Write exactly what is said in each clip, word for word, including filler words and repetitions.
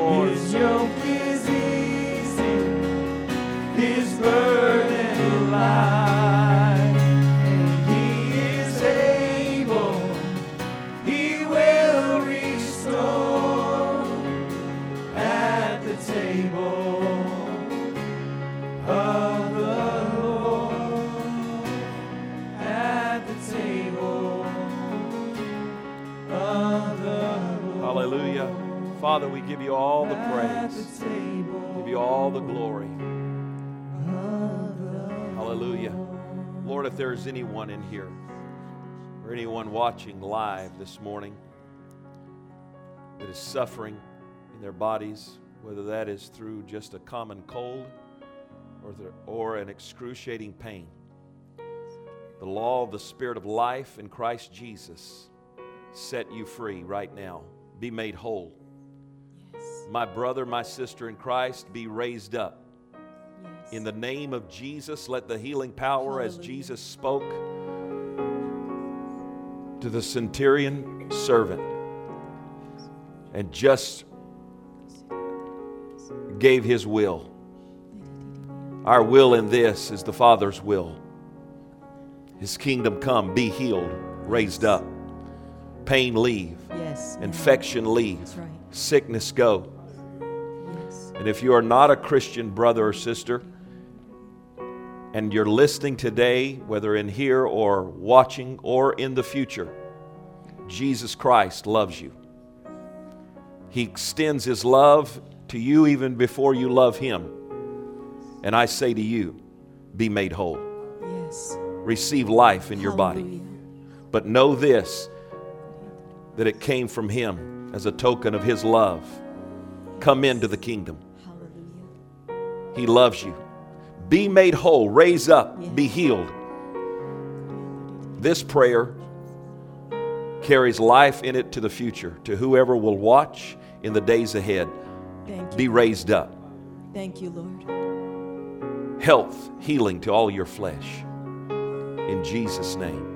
Lord. His yoke is easy, His burden light, and He is able, He will restore at the table of the Lord, at the table of the Lord. Hallelujah. Father, we give you all the praise. Give you all the glory. Hallelujah. Lord, if there is anyone in here or anyone watching live this morning that is suffering in their bodies, whether that is through just a common cold or, the, or an excruciating pain, the law of the Spirit of life in Christ Jesus set you free right now. Be made whole. Yes. My brother, my sister in Christ, be raised up. Yes. In the name of Jesus, let the healing power, as Hallelujah. Jesus spoke to the centurion servant and just gave his will. Our will in this is the Father's will. His kingdom come, be healed, raised up. Pain leave, Yes. infection leave, That's right. sickness go. Yes. And if you are not a Christian brother or sister, and you're listening today, whether in here or watching or in the future, Jesus Christ loves you. He extends His love to you even before you love Him. And I say to you, be made whole. Yes. Receive life in your body. Hallelujah. But know this, that it came from Him as a token of His love. Come into the kingdom. Hallelujah. He loves you. Be made whole. Raise up. Yes. Be healed. This prayer carries life in it to the future, to whoever will watch in the days ahead. Thank you. Be raised up. Thank you, Lord. Health, healing to all your flesh. In Jesus' name.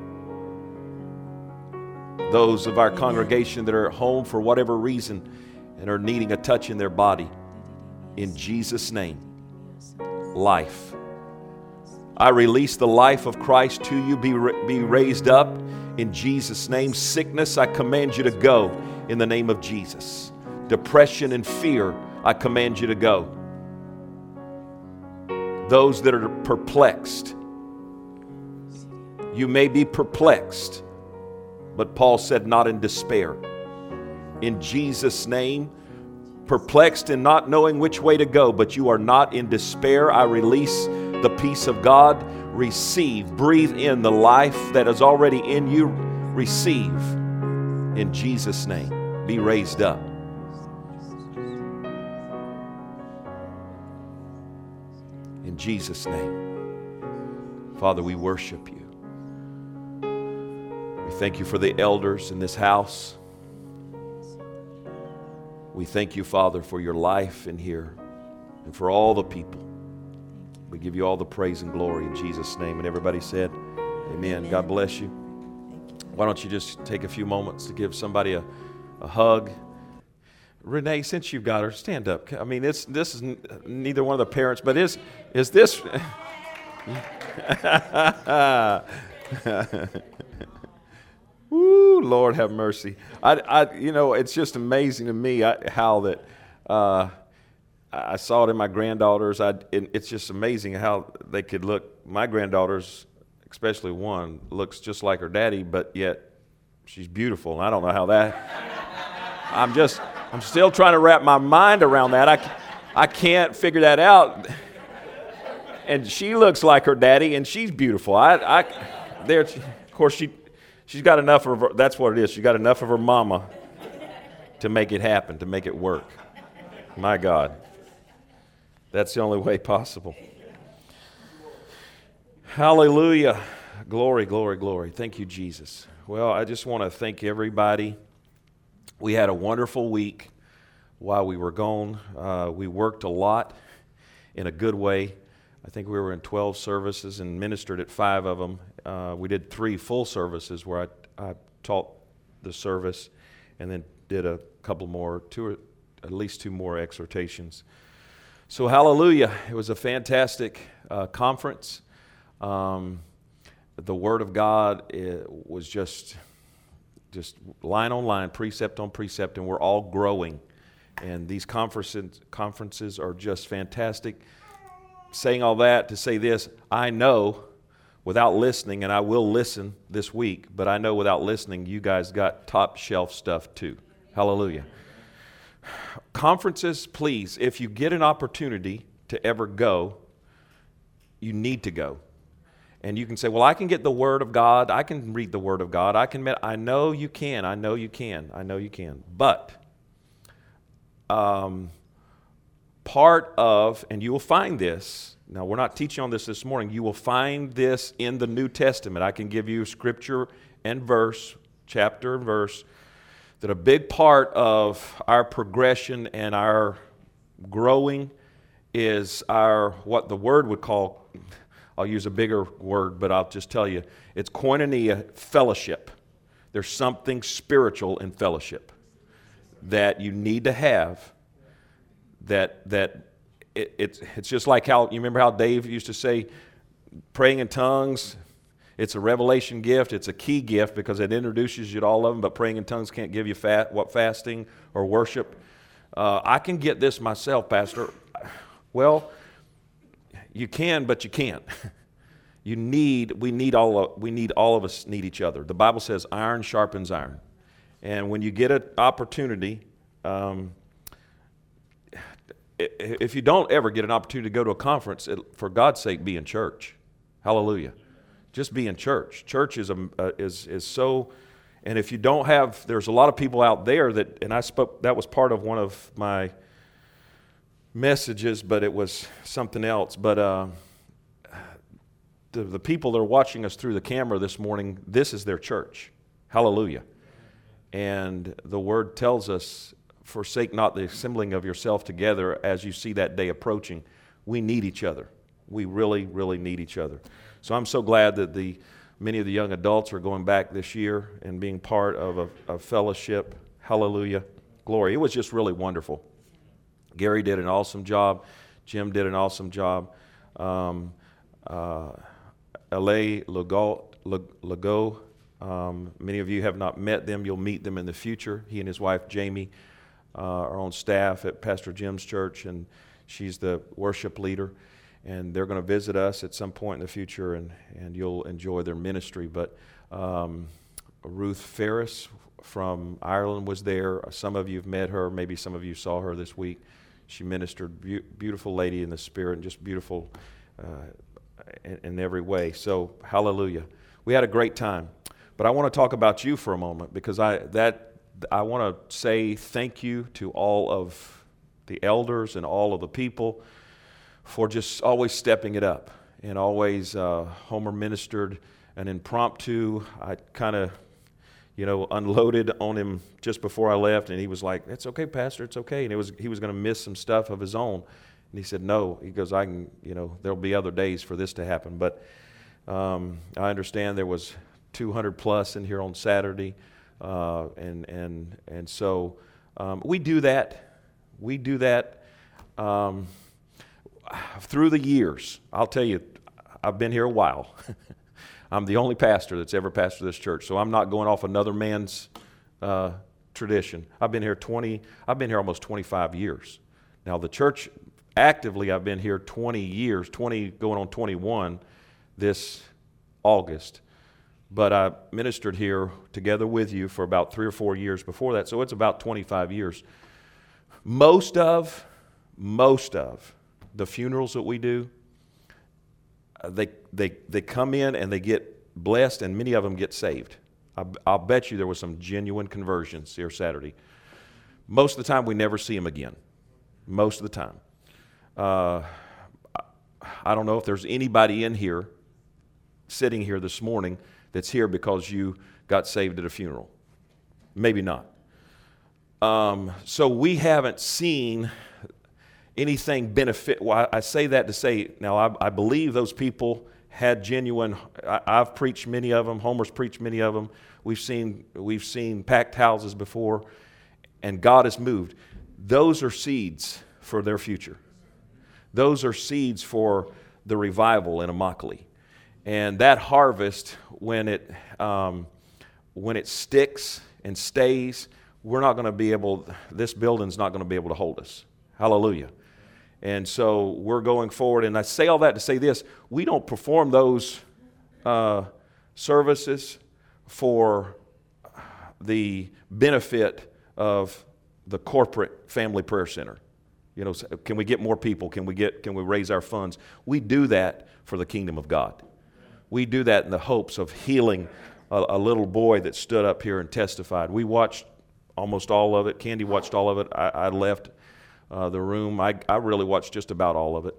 Those of our Amen. congregation that are at home for whatever reason and are needing a touch in their body, in Jesus' name, life. I release the life of Christ to you. Be, be raised up in Jesus' name. Sickness, I command you to go in the name of Jesus. Depression and fear, I command you to go. Those that are perplexed, you may be perplexed, but Paul said not in despair. In Jesus' name, perplexed and not knowing which way to go, but you are not in despair. I release the peace of God. Receive, breathe in the life that is already in you. Receive in Jesus' name. Be raised up. In Jesus' name. Father, we worship you. We thank you for the elders in this house. We thank you, Father, for your life in here and for all the people. We give you all the praise and glory in Jesus' name. And everybody said, amen. Amen. God bless you. Why don't you just take a few moments to give somebody a, a hug? Renee, since you've got her, stand up. I mean, it's, this is n- neither one of the parents, but is, is this... Woo, Lord have mercy. I, I, you know, it's just amazing to me I, how that uh, I saw it in my granddaughters. I, it, it's just amazing how they could look. My granddaughters, especially one, looks just like her daddy, but yet she's beautiful. And I don't know how that. I'm just, I'm still trying to wrap my mind around that. I, I can't figure that out. And she looks like her daddy, and she's beautiful. I, I, there, of course, she. She's got enough of her, that's what it is. She got enough of her mama to make it happen, to make it work. My God. That's the only way possible. Hallelujah. Glory, glory, glory. Thank you, Jesus. Well, I just want to thank everybody. We had a wonderful week while we were gone. Uh, we worked a lot in a good way. I think we were in twelve services and ministered at five of them. Uh, we did three full services where I, I taught the service and then did a couple more, two or at least two more exhortations. So hallelujah, it was a fantastic uh, conference. Um, the Word of God it was just, just line on line, precept on precept, and we're all growing. And these conferences, conferences are just fantastic. Saying all that to say this, I know without listening, and I will listen this week, but I know without listening, you guys got top shelf stuff too. Hallelujah. Conferences, please, if you get an opportunity to ever go, you need to go. And you can say, well, I can get the Word of God. I can read the Word of God. I can. I know you can. I know you can. I know you can. But um, part of, and you will find this, now we're not teaching on this this morning, you will find this in the New Testament. I can give you scripture and verse, chapter and verse, that a big part of our progression and our growing is our, what the Word would call, I'll use a bigger word, but I'll just tell you, it's koinonia, fellowship. There's something spiritual in fellowship that you need to have, that that it, it's it's just like how, you remember how Dave used to say, praying in tongues, it's a revelation gift, it's a key gift because it introduces you to all of them, but praying in tongues can't give you fat, what fasting or worship. Uh, I can get this myself, Pastor. Well, you can, but you can't. You need, we need all of, we need all of us need each other. The Bible says iron sharpens iron. And when you get an opportunity, um, if you don't ever get an opportunity to go to a conference, it, for God's sake, be in church. Hallelujah. Just be in church. Church is, a, uh, is, is so, and if you don't have, there's a lot of people out there that, and I spoke, that was part of one of my messages, but it was something else. But uh, the, the people that are watching us through the camera this morning, this is their church. Hallelujah. And the Word tells us, forsake not the assembling of yourself together as you see that day approaching. We need each other. We really, really need each other. So I'm so glad that the many of the young adults are going back this year and being part of a, a fellowship. Hallelujah. Glory. It was just really wonderful. Gary did an awesome job. Jim did an awesome job. Um, uh, Alain Legault, Legault um, many of you have not met them. You'll meet them in the future. He and his wife, Jamie, uh, are on staff at Pastor Jim's church, and she's the worship leader. And they're going to visit us at some point in the future, and, and you'll enjoy their ministry. But um, Ruth Ferris from Ireland was there. Some of you have met her. Maybe some of you saw her this week. She ministered, be- beautiful lady in the spirit, and just beautiful uh, in, in every way. So, hallelujah. We had a great time. But I want to talk about you for a moment, because I that I want to say thank you to all of the elders and all of the people for just always stepping it up. And always, uh, Homer ministered an impromptu, I kind of, you know, unloaded on him just before I left, and he was like, "It's okay, Pastor, it's okay." And it was he was going to miss some stuff of his own. And he said, "No," he goes, "I can, you know, there'll be other days for this to happen." But um, I understand there was two hundred plus in here on Saturday, uh, and and and so um, we do that. We do that. Um, Through the years, I'll tell you, I've been here a while. I'm the only pastor that's ever pastored this church, so I'm not going off another man's uh, tradition. I've been here twenty. I've been here almost twenty-five years. Now the church, actively, I've been here twenty years, twenty going on twenty-one this August. But I ministered here together with you for about three or four years before that, so it's about twenty-five years. Most of, most of. the funerals that we do, uh, they they they come in and they get blessed, and many of them get saved. I, I'll bet you there was some genuine conversions here Saturday. Most of the time, we never see them again. Most of the time. Uh, I don't know if there's anybody in here, sitting here this morning, that's here because you got saved at a funeral. Maybe not. Um, so we haven't seen anything benefit. Well, I say that to say, now I, I believe those people had genuine, I, I've preached many of them, Homer's preached many of them, we've seen, we've seen packed houses before, and God has moved. those are seeds for their future. Those are seeds for the revival in Immokalee. And that harvest, when it um, when it sticks and stays, we're not going to be able, this building's not going to be able to hold us. Hallelujah. And so we're going forward. And I say all that to say this: we don't perform those uh, services for the benefit of the corporate family prayer center. You know, can we get more people? Can we get? Can we raise our funds? We do that for the kingdom of God. We do that in the hopes of healing a, a little boy that stood up here and testified. We watched almost all of it. Candy watched all of it. I, I left uh, the room. I, I really watched just about all of it.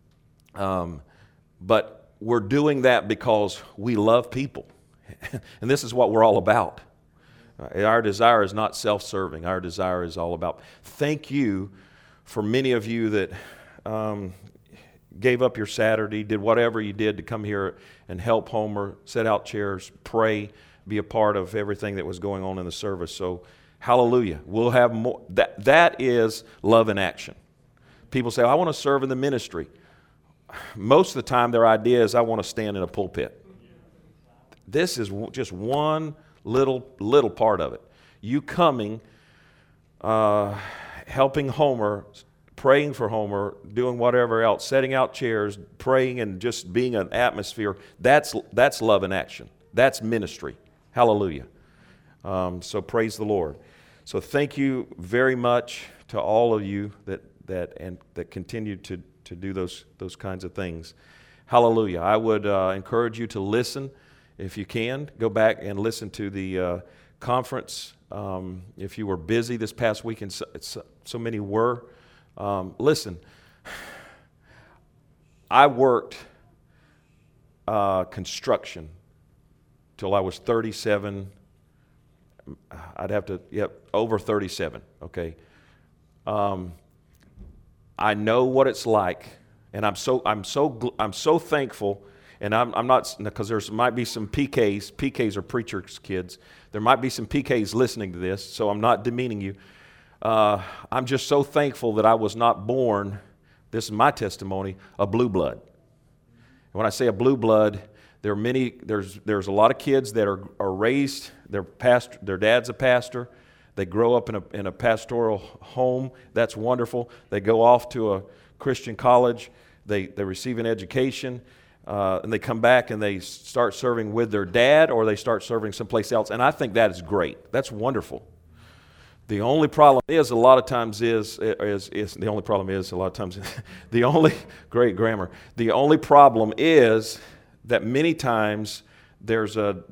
Um, but we're doing that because we love people. And this is what we're all about. Uh, our desire is not self-serving. Our desire is all about. Thank you for many of you that um, gave up your Saturday, did whatever you did to come here and help Homer, set out chairs, pray, be a part of everything that was going on in the service. So, hallelujah. We'll have more. That, that is love in action. People say, I want to serve in the ministry. Most of the time, their idea is, I want to stand in a pulpit. This is just one little, little part of it. You coming, uh, helping Homer, praying for Homer, doing whatever else, setting out chairs, praying, and just being an atmosphere. That's that's love in action. That's ministry. Hallelujah. Um, so praise the Lord. So thank you very much to all of you that that and that continue to to do those those kinds of things. Hallelujah. I would uh, encourage you to listen if you can. Go back and listen to the uh, conference. Um, if you were busy this past week, and so, so, so many were. Um, listen, I worked uh, construction till I was thirty-seven. I'd have to, yep, over thirty-seven, okay. Um, I know what it's like, and I'm so I'm so I'm so thankful. And I'm, I'm not, because there might be some P Ks. P Ks are preachers' kids. There might be some P Ks listening to this, so I'm not demeaning you. Uh, I'm just so thankful that I was not born, this is my testimony, a blue blood. And when I say a blue blood, there are many, there's there's a lot of kids that are, are raised, their pastor, their dad's a pastor. They grow up in a in a pastoral home. That's wonderful. They go off to a Christian college. They they receive an education. Uh, and they come back and they start serving with their dad, or they start serving someplace else. And I think that is great. That's wonderful. The only problem is a lot of times is, is, is the only problem is a lot of times, the only, great grammar, the only problem is that many times there's a,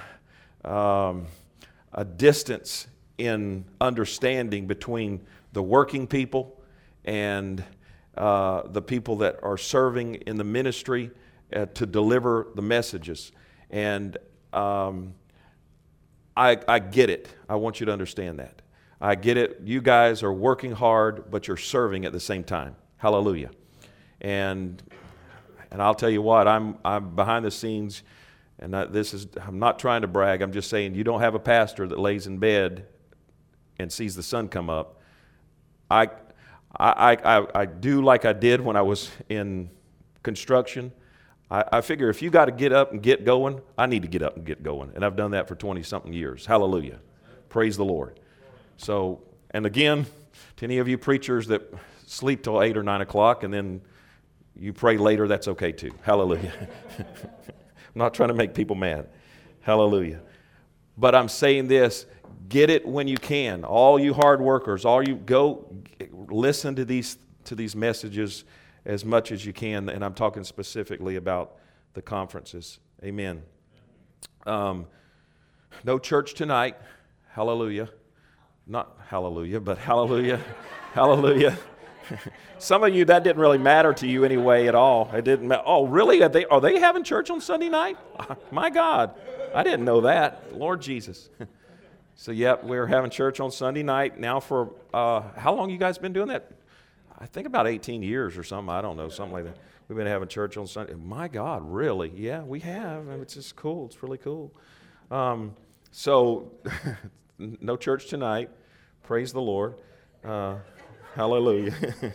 um, a distance in understanding between the working people and uh, the people that are serving in the ministry Uh, to deliver the messages. And um, I, I get it. I want you to understand that. I get it. You guys are working hard, but you're serving at the same time. Hallelujah. And and I'll tell you what, I'm I'm behind the scenes, and I, this is I'm not trying to brag. I'm just saying, you don't have a pastor that lays in bed and sees the sun come up. I I I, I do like I did when I was in construction. I, I figure if you got to get up and get going, I need to get up and get going. And I've done that for twenty-something years. Hallelujah. Praise the Lord. So, and again, to any of you preachers that sleep till eight or nine o'clock and then you pray later, that's okay too. Hallelujah. I'm not trying to make people mad. Hallelujah. But I'm saying this, get it when you can. All you hard workers, all you go listen to these to these messages as much as you can, and I'm talking specifically about the conferences. Amen. Um, no church tonight. Hallelujah. Not hallelujah, but hallelujah. Hallelujah. Some of you, that didn't really matter to you anyway at all. It didn't matter. Oh, really? Are they, are they having church on Sunday night? My God. I didn't know that. Lord Jesus. So, yep, we're having church on Sunday night now for, uh, how long you guys been doing that? I think about eighteen years or something. I don't know, something like that. We've been having church on Sunday. My God, really? Yeah, we have. And it's just cool. It's really cool. Um, so, no church tonight. Praise the Lord. Uh, hallelujah.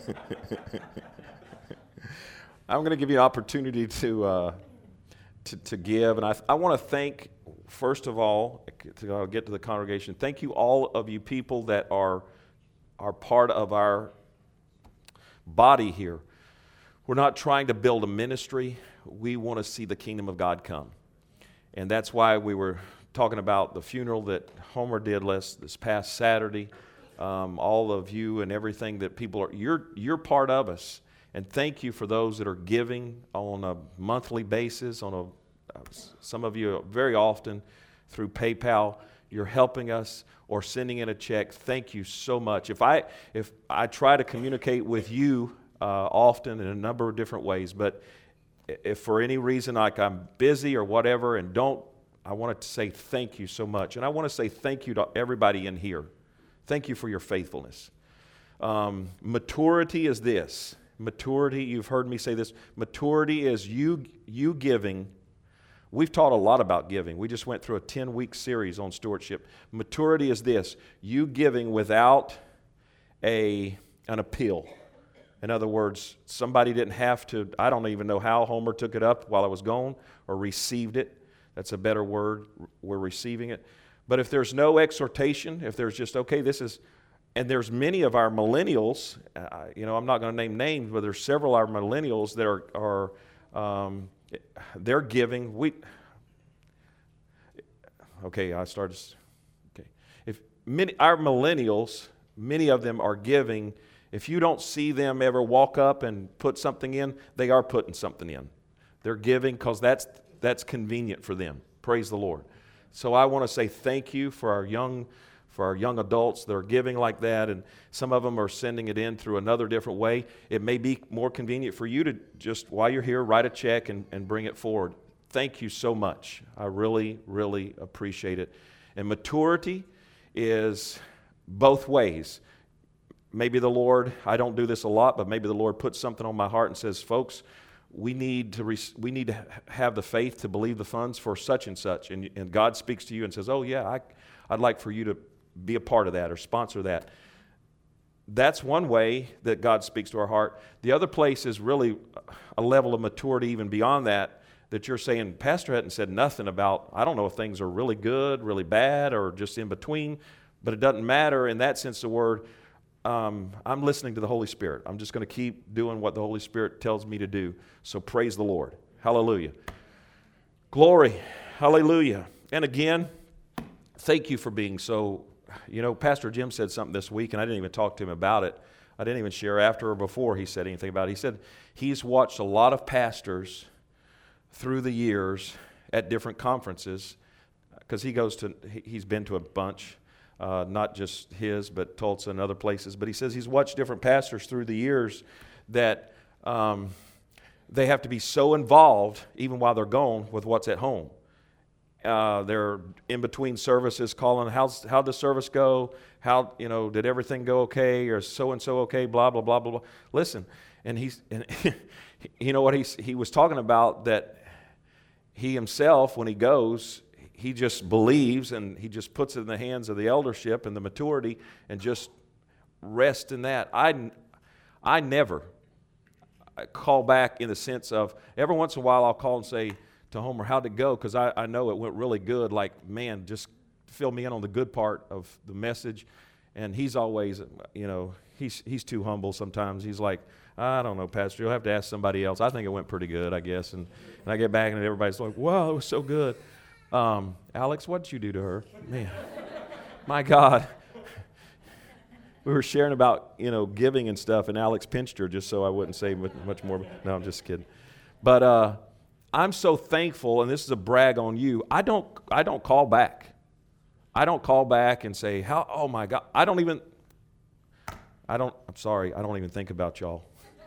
I'm going to give you an opportunity to uh, to, to give, and I, I want to thank, first of all, to uh, get to the congregation. Thank you, all of you people that are are part of our body here. We're not trying to build a ministry. We want to see the kingdom of God come, and that's why we were talking about the funeral that Homer did last this past Saturday. Um, all of you and everything that people are, you're you're part of us. And thank you for those that are giving on a monthly basis, on a, some of you very often through PayPal. You're helping us or sending in a check. Thank you so much. If I if I try to communicate with you uh, often in a number of different ways, but if for any reason like I'm busy or whatever and don't, I wanted to say thank you so much. And I want to say thank you to everybody in here. Thank you for your faithfulness. Um, maturity is this. Maturity, you've heard me say this, maturity is you you giving. We've taught a lot about giving. We just went through a ten-week series on stewardship. Maturity is this, you giving without a an appeal. In other words, somebody didn't have to, I don't even know how Homer took it up while I was gone, or received it. That's a better word, we're receiving it. But if there's no exhortation, if there's just, okay, this is, and there's many of our millennials, uh, you know, I'm not going to name names, but there's several of our millennials that are, are um, they're giving. We, okay, I started, okay. If many, our millennials, many of them are giving. If you don't see them ever walk up and put something in, they are putting something in. They're giving because that's, that's convenient for them. Praise the Lord. So I want to say thank you for our young for our young adults that are giving like that, and some of them are sending it in through another different way. It may be more convenient for you to just, while you're here, write a check and, and bring it forward. Thank you so much. I really, really appreciate it. And maturity is both ways. Maybe the Lord, I don't do this a lot, but maybe the Lord puts something on my heart and says, folks, we need to re- we need to have the faith to believe the funds for such and such. And, and God speaks to you and says, oh yeah, I, I'd like for you to be a part of that or sponsor that. That's one way that God speaks to our heart. The other place is really a level of maturity even beyond that, that you're saying, Pastor hadn't said nothing about, I don't know if things are really good, really bad, or just in between, but it doesn't matter in that sense of the word. Um, I'm listening to the Holy Spirit. I'm just going to keep doing what the Holy Spirit tells me to do. So praise the Lord. Hallelujah. Glory. Hallelujah. And again, thank you for being so. You know, Pastor Jim said something this week, and I didn't even talk to him about it. I didn't even share after or before he said anything about it. He said he's watched a lot of pastors through the years at different conferences, because he goes to, he's been to a bunch, uh, not just his, but Tulsa and other places. But he says he's watched different pastors through the years that um, they have to be so involved, even while they're gone, with what's at home. Uh, they're in between services calling, how's, how'd the service go? How, you know, did everything go okay? Or so-and-so okay? Blah, blah, blah, blah, blah. Listen, and he's, and you know what he's, he was talking about, that he himself, when he goes, he just believes and he just puts it in the hands of the eldership and the maturity and just rest in that. I, I never call back in the sense of, every once in a while I'll call and say to Homer, how'd it go? Because I, I know it went really good. Like, man, just fill me in on the good part of the message. And he's always, you know, he's he's too humble sometimes. He's like, I don't know, Pastor, you'll have to ask somebody else. I think it went pretty good, I guess. And, and I get back and everybody's like, wow, it was so good. Um, Alex, what did you do to her? Man, my God. We were sharing about, you know, giving and stuff, and Alex pinched her just so I wouldn't say much more. No, I'm just kidding. But uh, I'm so thankful, and this is a brag on you. I don't, I don't call back. I don't call back and say, "How? Oh my God!" I don't even. I don't. I'm sorry. I don't even think about y'all.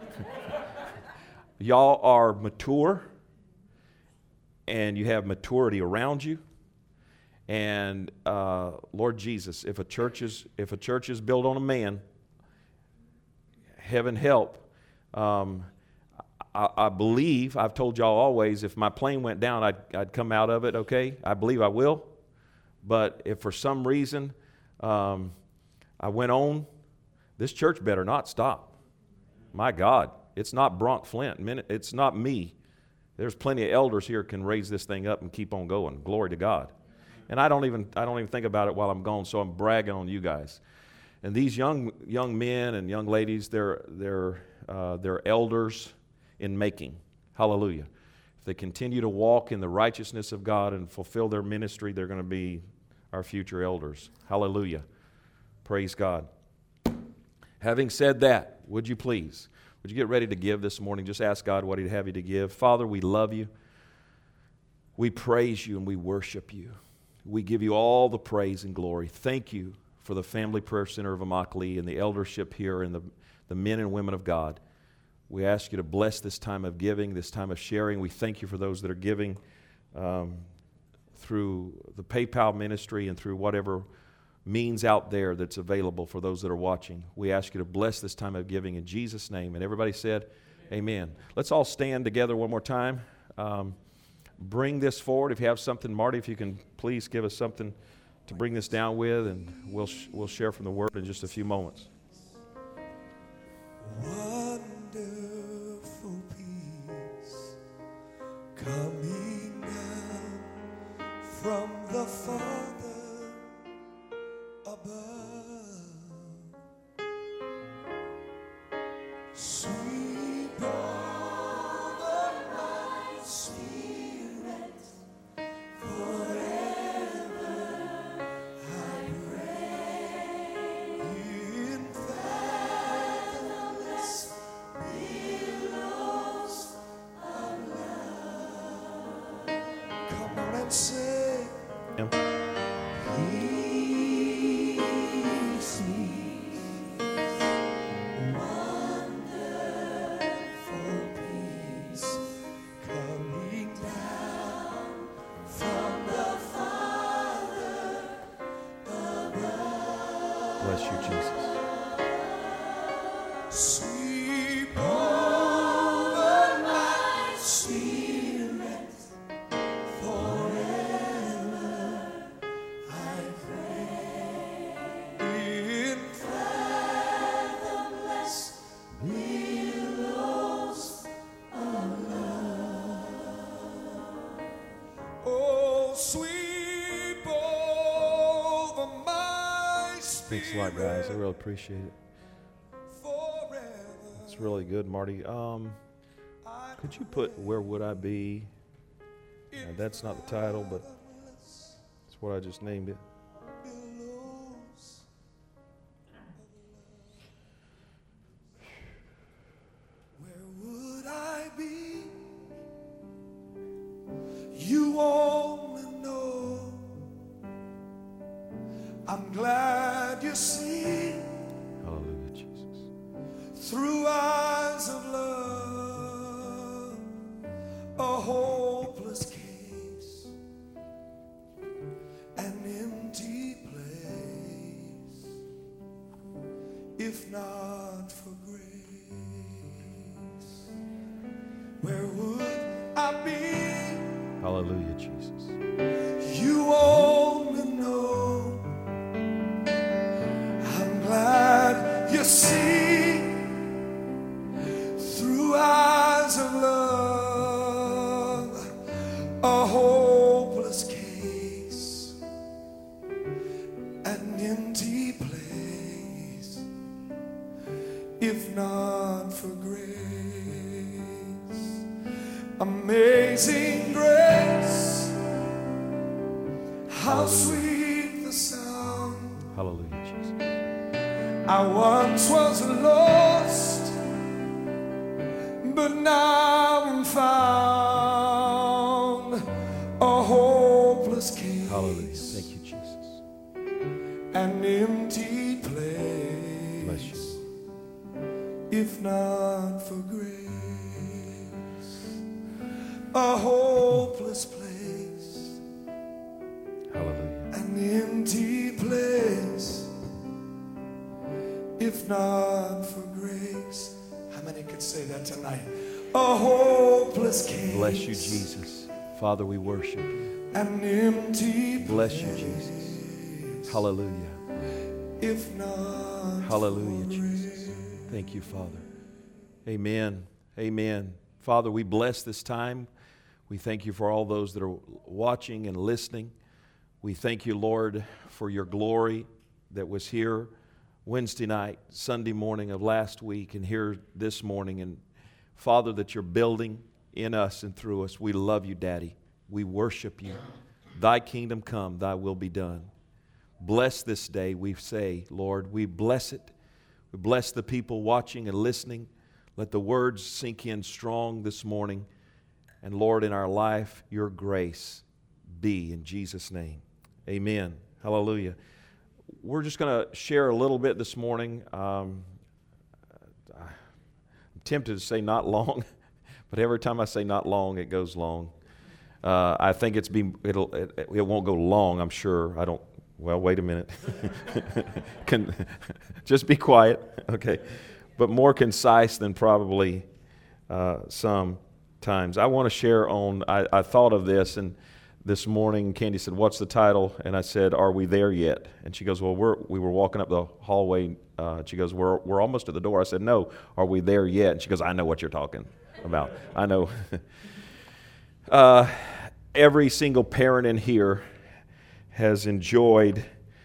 Y'all are mature, and you have maturity around you. And uh, Lord Jesus, if a church is if a church is built on a man, heaven help. Um, I, I believe I've told y'all always, if my plane went down, I'd I'd come out of it. Okay, I believe I will. But if for some reason um, I went on, This church better not stop. My God, it's not Bronk Flint. It's not me. There's plenty of elders here can raise this thing up and keep on going. Glory to God. And I don't even I don't even think about it while I'm gone, so I'm bragging on you guys. And these young young men and young ladies, they're they're uh, they're elders in making. Hallelujah. If they continue to walk in the righteousness of God and fulfill their ministry, they're going to be our future elders. Hallelujah. Praise God. Having said that, would you please, would you get ready to give this morning? Just ask God what He'd have you to give. Father, we love you. We praise you and we worship you. We give you all the praise and glory. Thank you for the Family Prayer Center of Immokalee and the eldership here and the, the men and women of God. We ask you to bless this time of giving, this time of sharing. We thank you for those that are giving um, through the PayPal ministry and through whatever means out there that's available for those that are watching. We ask you to bless this time of giving in Jesus' name. And everybody said, amen. Let's all stand together one more time. Um, bring this forward. If you have something, Marty, if you can please give us something to bring this down with, and we'll sh- we'll share from the Word in just a few moments. Wonderful peace coming down from the Father above. Sweet over my spirit, forever I pray. In fathomless billows of love. Come on and say, Yeah. Peace, wonderful peace coming down from the Father above. Bless you, Jesus. Sweep over my spirit, forever I pray. In fathomless billows of love. Oh, sweep over my spirit. Thanks a lot, guys. I really appreciate it. Forever. It's really good, Marty. Um, I could you put Where Would I Be? Uh, that's not the title, but it's what I just named it. billows. Where would I be? You only know. I'm glad you see Hallelujah, Jesus. through eyes of love a hopeless case, an empty place, if not for grace. Where would I be? Hallelujah, Jesus. You only know. I'm glad you see through eyes of love a hopeless case, an empty place, if not for grace. Amazing grace, how sweet the sound. Hallelujah, Jesus. I once was lost, but now I'm found. A hopeless case, Hallelujah. Thank you, Jesus. an empty place, Bless you. if not for grace. A hopeless place, Hallelujah. an empty place, if not for grace. How many could say that tonight? A hopeless case, Bless you, Jesus. Father, we worship you. an empty place, Bless you, Jesus. Hallelujah. if not Hallelujah, for Jesus. grace. Thank you, Father. Amen. Amen. Father, we bless this time. We thank you for all those that are watching and listening. We thank you, Lord, for your glory that was here Wednesday night, Sunday morning of last week, and here this morning. And Father, that you're building in us and through us. We love you, Daddy. We worship you. Thy kingdom come, thy will be done. Bless this day, we say, Lord. We bless it. We bless the people watching and listening. Let the words sink in strong this morning. And Lord, in our life, your grace be in Jesus' name. Amen. Hallelujah. We're just going to share a little bit this morning. Um, I'm tempted to say not long, but every time I say not long, it goes long. Uh, I think it's be it'll it, it won't go long. I'm sure. I don't. Well, wait a minute. Can, just be quiet, okay? But more concise than probably uh, some times. I want to share on. I, I thought of this, and this morning Candy said, "What's the title?" And I said, "Are we there yet?" And she goes, "Well, we're we were walking up the hallway." Uh, she goes, "We're we're almost at the door." I said, "No, are we there yet?" And she goes, "I know what you're talking about. I know." uh, every single parent in here has enjoyed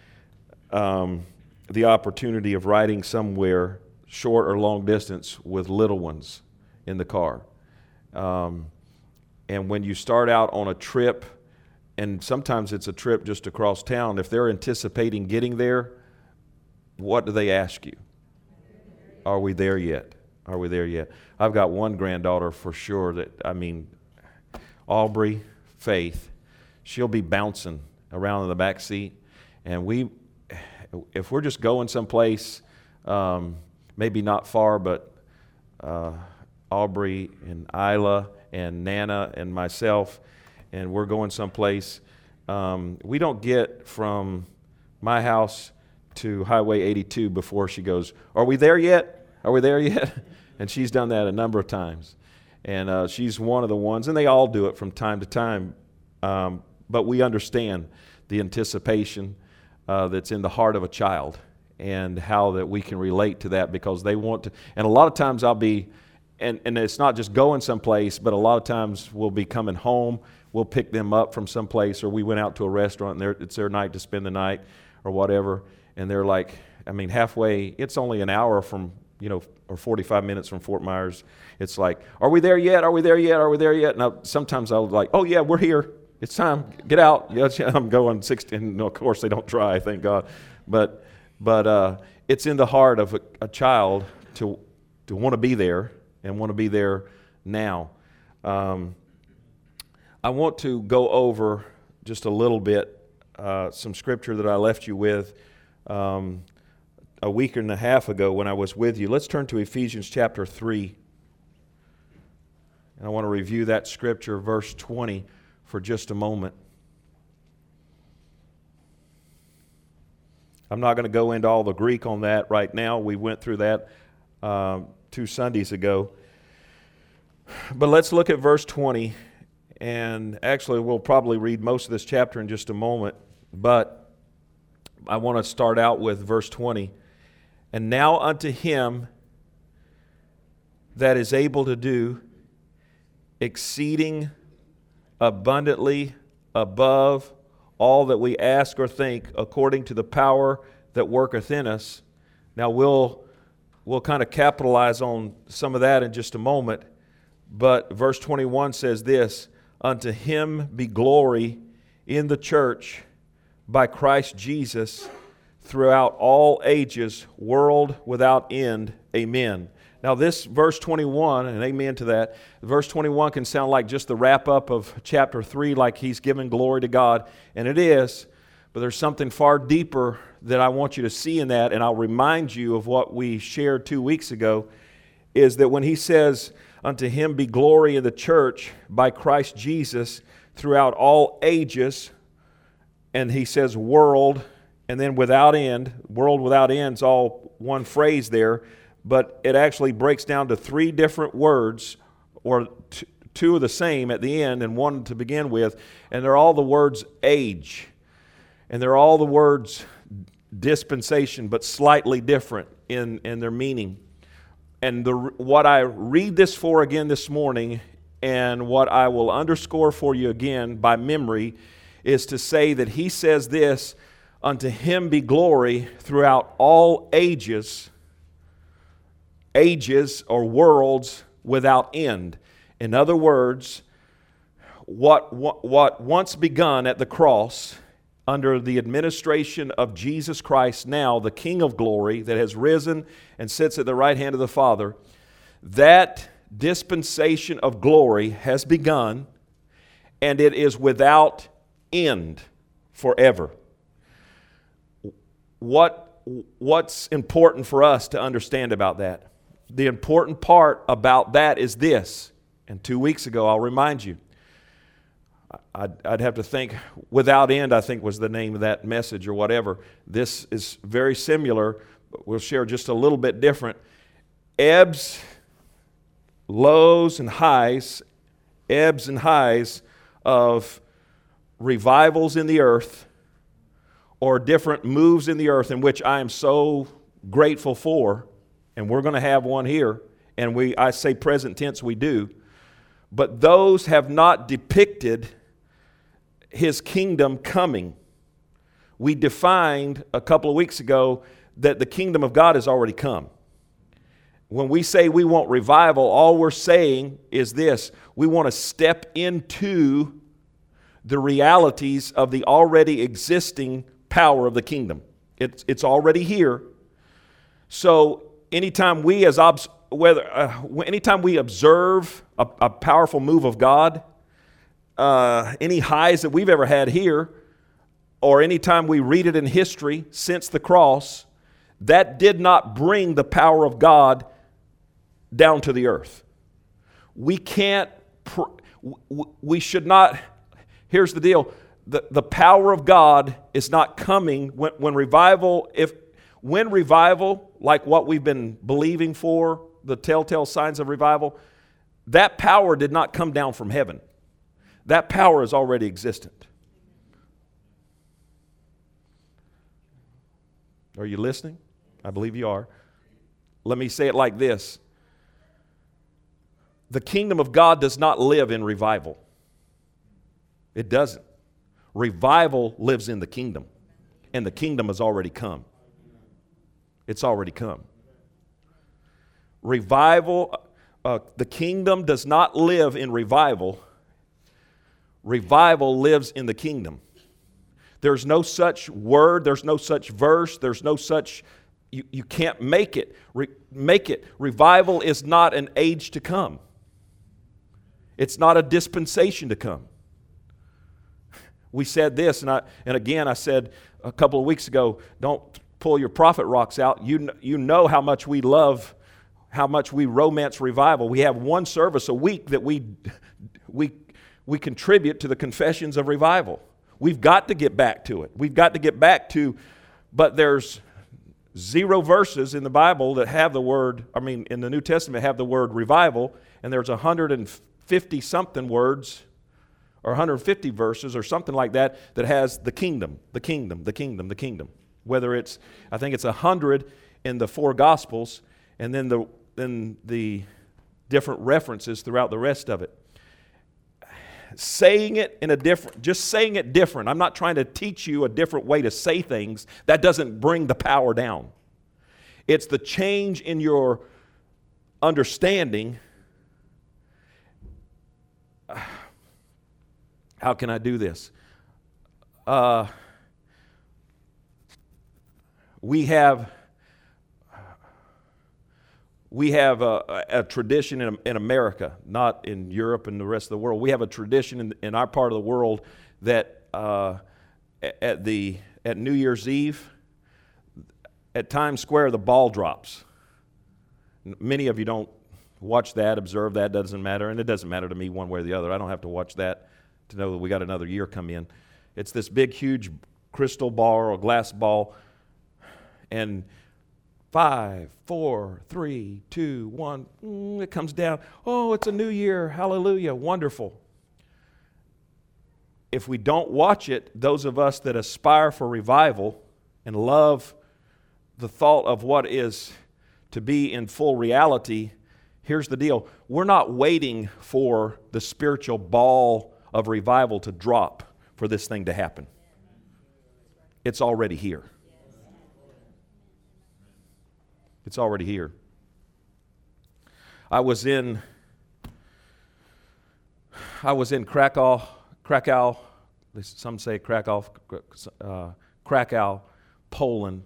um, the opportunity of riding somewhere short or long distance with little ones in the car. Um, and when you start out on a trip, and sometimes it's a trip just across town, if they're anticipating getting there, what do they ask you? Are we there yet? Are we there yet? I've got one granddaughter for sure that, I mean, Aubrey, Faith, she'll be bouncing around in the back seat, and we, if we're just going someplace, um, maybe not far, but uh, Aubrey and Isla and Nana and myself, and we're going someplace, um, we don't get from my house to Highway eighty-two before she goes, "Are we there yet? Are we there yet?" And she's done that a number of times, and uh, she's one of the ones, and they all do it from time to time. Um, But we understand the anticipation uh, that's in the heart of a child, and how that we can relate to that, because they want to. And a lot of times I'll be, and, and it's not just going someplace, but a lot of times we'll be coming home. We'll pick them up from someplace, or we went out to a restaurant and it's their night to spend the night or whatever. And they're like, I mean, halfway, it's only an hour from, you know, or forty-five minutes from Fort Myers. It's like, "Are we there yet? Are we there yet? Are we there yet?" And I'll, sometimes I'll like, "Oh yeah, we're here. It's time. Get out." Yeah, I'm going sixteen. No, of course, they don't try, thank God. But but uh, it's in the heart of a, a child to to want to be there and want to be there now. Um, I want to go over just a little bit uh, some scripture that I left you with um, a week and a half ago when I was with you. Let's turn to Ephesians chapter three. And I want to review that scripture, verse twenty. For just a moment. I'm not going to go into all the Greek on that right now. We went through that um, two Sundays ago. But let's look at verse twenty. And actually, we'll probably read most of this chapter in just a moment. But I want to start out with verse twenty. "And now unto him that is able to do exceeding abundantly above all that we ask or think, according to the power that worketh in us." Now we'll we'll kind of capitalize on some of that in just a moment. But verse twenty-one says this: "Unto him be glory in the church by Christ Jesus throughout all ages, world without end. Amen." Now this verse twenty-one, and amen to that, verse twenty-one can sound like just the wrap-up of chapter three, like he's giving glory to God, and it is, but there's something far deeper that I want you to see in that, and I'll remind you of what we shared two weeks ago, is that when he says, "Unto him be glory in the church by Christ Jesus throughout all ages," and he says world, and then without end, world without end is all one phrase there, but it actually breaks down to three different words, or t- two of the same at the end and one to begin with, and they're all the words age, and they're all the words dispensation, but slightly different in, in their meaning. And the, what I read this for again this morning, and what I will underscore for you again by memory, is to say that he says this, unto him be glory throughout all ages, ages or worlds without end. In other words, what, what, what once begun at the cross under the administration of Jesus Christ, now the King of glory that has risen and sits at the right hand of the Father, that dispensation of glory has begun, and it is without end forever. What, what's important for us to understand about that? The important part about that is this, and two weeks ago, I'll remind you, I'd, I'd have to think, without end, I think was the name of that message or whatever. This is very similar, but we'll share just a little bit different. Ebbs, lows and highs, ebbs and highs of revivals in the earth, or different moves in the earth, in which I am so grateful for, and we're going to have one here, and we I say present tense, we do, but those have not depicted his kingdom coming. We defined a couple of weeks ago that the kingdom of God has already come. When we say we want revival, all we're saying is this: we want to step into the realities of the already existing power of the kingdom. It's, it's already here. So anytime we as obs- whether uh, anytime we observe a, a powerful move of God, uh, any highs that we've ever had here, or anytime we read it in history since the cross, that did not bring the power of God down to the earth. We can't, pr- we should not, here's the deal, the, the power of God is not coming when, when revival, if, when revival, like what we've been believing for, the telltale signs of revival, that power did not come down from heaven. That power is already existent. Are you listening? I believe you are. Let me say it like this. The kingdom of God does not live in revival. It doesn't. Revival lives in the kingdom, and the kingdom has already come. It's already come. Revival, uh, the kingdom does not live in revival. Revival lives in the kingdom. There's no such word, there's no such verse, there's no such, you, you can't make it. Re, make it. Revival is not an age to come. It's not a dispensation to come. We said this, and I, and again I said a couple of weeks ago, don't pull your prophet rocks out. You, you know how much we love, how much we romance revival. We have one service a week that we, we, we contribute to the confessions of revival. We've got to get back to it. We've got to get back to, but there's zero verses in the Bible that have the word, I mean, in the New Testament have the word revival, and there's one hundred fifty something words, or one hundred fifty verses or something like that, that has the kingdom, the kingdom, the kingdom, the kingdom. Whether it's, I think it's one hundred in the four Gospels, and then the, then the different references throughout the rest of it. Saying it in a different, just saying it different. I'm not trying to teach you a different way to say things. That doesn't bring the power down. It's the change in your understanding. How can I do this? Uh, we have we have a, a tradition in, in America, not in Europe and the rest of the world. We have a tradition in, in our part of the world that uh, at the at New Year's Eve, at Times Square, the ball drops. Many of you don't watch that, observe that, doesn't matter, and it doesn't matter to me one way or the other. I don't have to watch that to know that we got another year come in. It's this big, huge crystal ball or glass ball, and five, four, three, two, one, mm, it comes down. Oh, it's a new year. Hallelujah. Wonderful. If we don't watch it, those of us that aspire for revival and love the thought of what is to be in full reality, here's the deal. We're not waiting for the spiritual ball of revival to drop for this thing to happen. It's already here. It's already here. I was in I was in Krakow, Krakow, some say Krakow, uh, Krakow, Poland,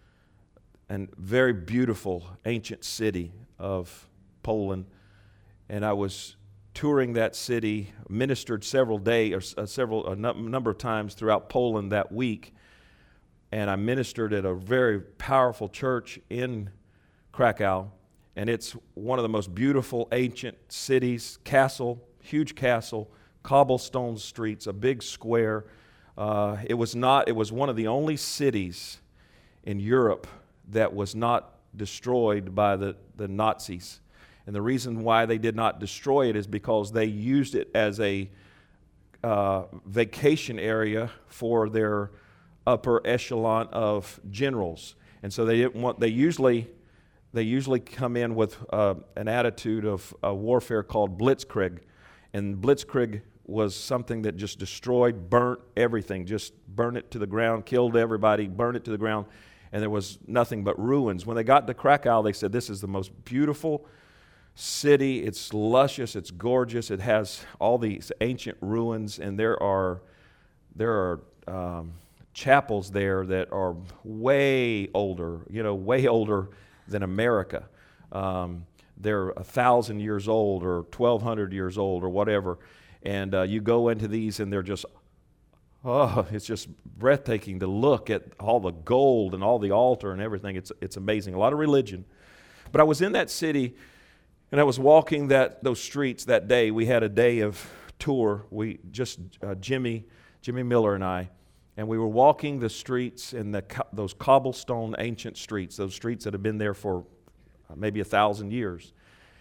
and very beautiful ancient city of Poland. And I was touring that city, ministered several days, or uh, several a num- number of times throughout Poland that week. And I ministered at a very powerful church in Krakow. And it's one of the most beautiful ancient cities, castle, huge castle, cobblestone streets, a big square. Uh, it was not, it was one of the only cities in Europe that was not destroyed by the, the Nazis. And the reason why they did not destroy it is because they used it as a uh, vacation area for their upper echelon of generals. And so they didn't want, they usually, they usually come in with uh, an attitude of uh, warfare called blitzkrieg. And blitzkrieg was something that just destroyed, burnt everything, just burned it to the ground, killed everybody, burned it to the ground, and there was nothing but ruins. When they got to Krakow, they said, this is the most beautiful city. It's luscious, it's gorgeous, it has all these ancient ruins, and there are there are um, chapels there that are way older, you know, way older than America. Um, they're a thousand years old or twelve hundred years old or whatever, and uh, you go into these and they're just, oh, it's just breathtaking to look at all the gold and all the altar and everything. It's it's amazing. A lot of religion. But I was in that city, and I was walking that those streets that day. We had a day of tour. We just uh, Jimmy Jimmy Miller and I, and we were walking the streets in the co- those cobblestone ancient streets, those streets that have been there for uh, maybe a thousand years.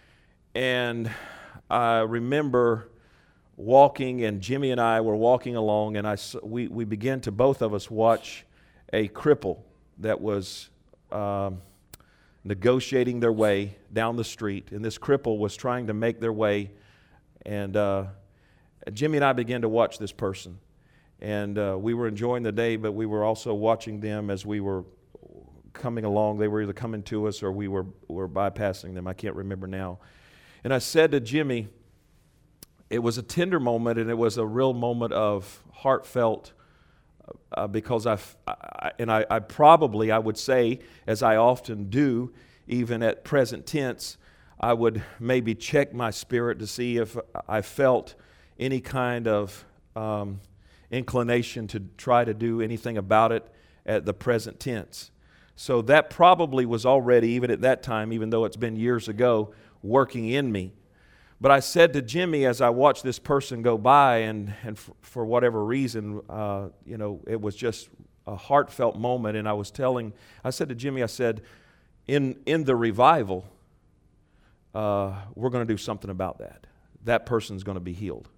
And I remember walking, and Jimmy and I were walking along, and I we we began to both of us watch a cripple that was Um, negotiating their way down the street, and this cripple was trying to make their way, and uh, Jimmy and I began to watch this person, and uh, we were enjoying the day, but we were also watching them as we were coming along. They were either coming to us or we were, were bypassing them. I can't remember now. And I said to Jimmy, it was a tender moment, and it was a real moment of heartfelt Uh, because I've, I, and I, I probably, I would say, as I often do, even at present tense, I would maybe check my spirit to see if I felt any kind of um, inclination to try to do anything about it at the present tense. So that probably was already, even at that time, even though it's been years ago, working in me. But I said to Jimmy as I watched this person go by, and, and f- for whatever reason, uh, you know, it was just a heartfelt moment. And I was telling, I said to Jimmy, I said, in, in the revival, uh, we're going to do something about that. That person's going to be healed.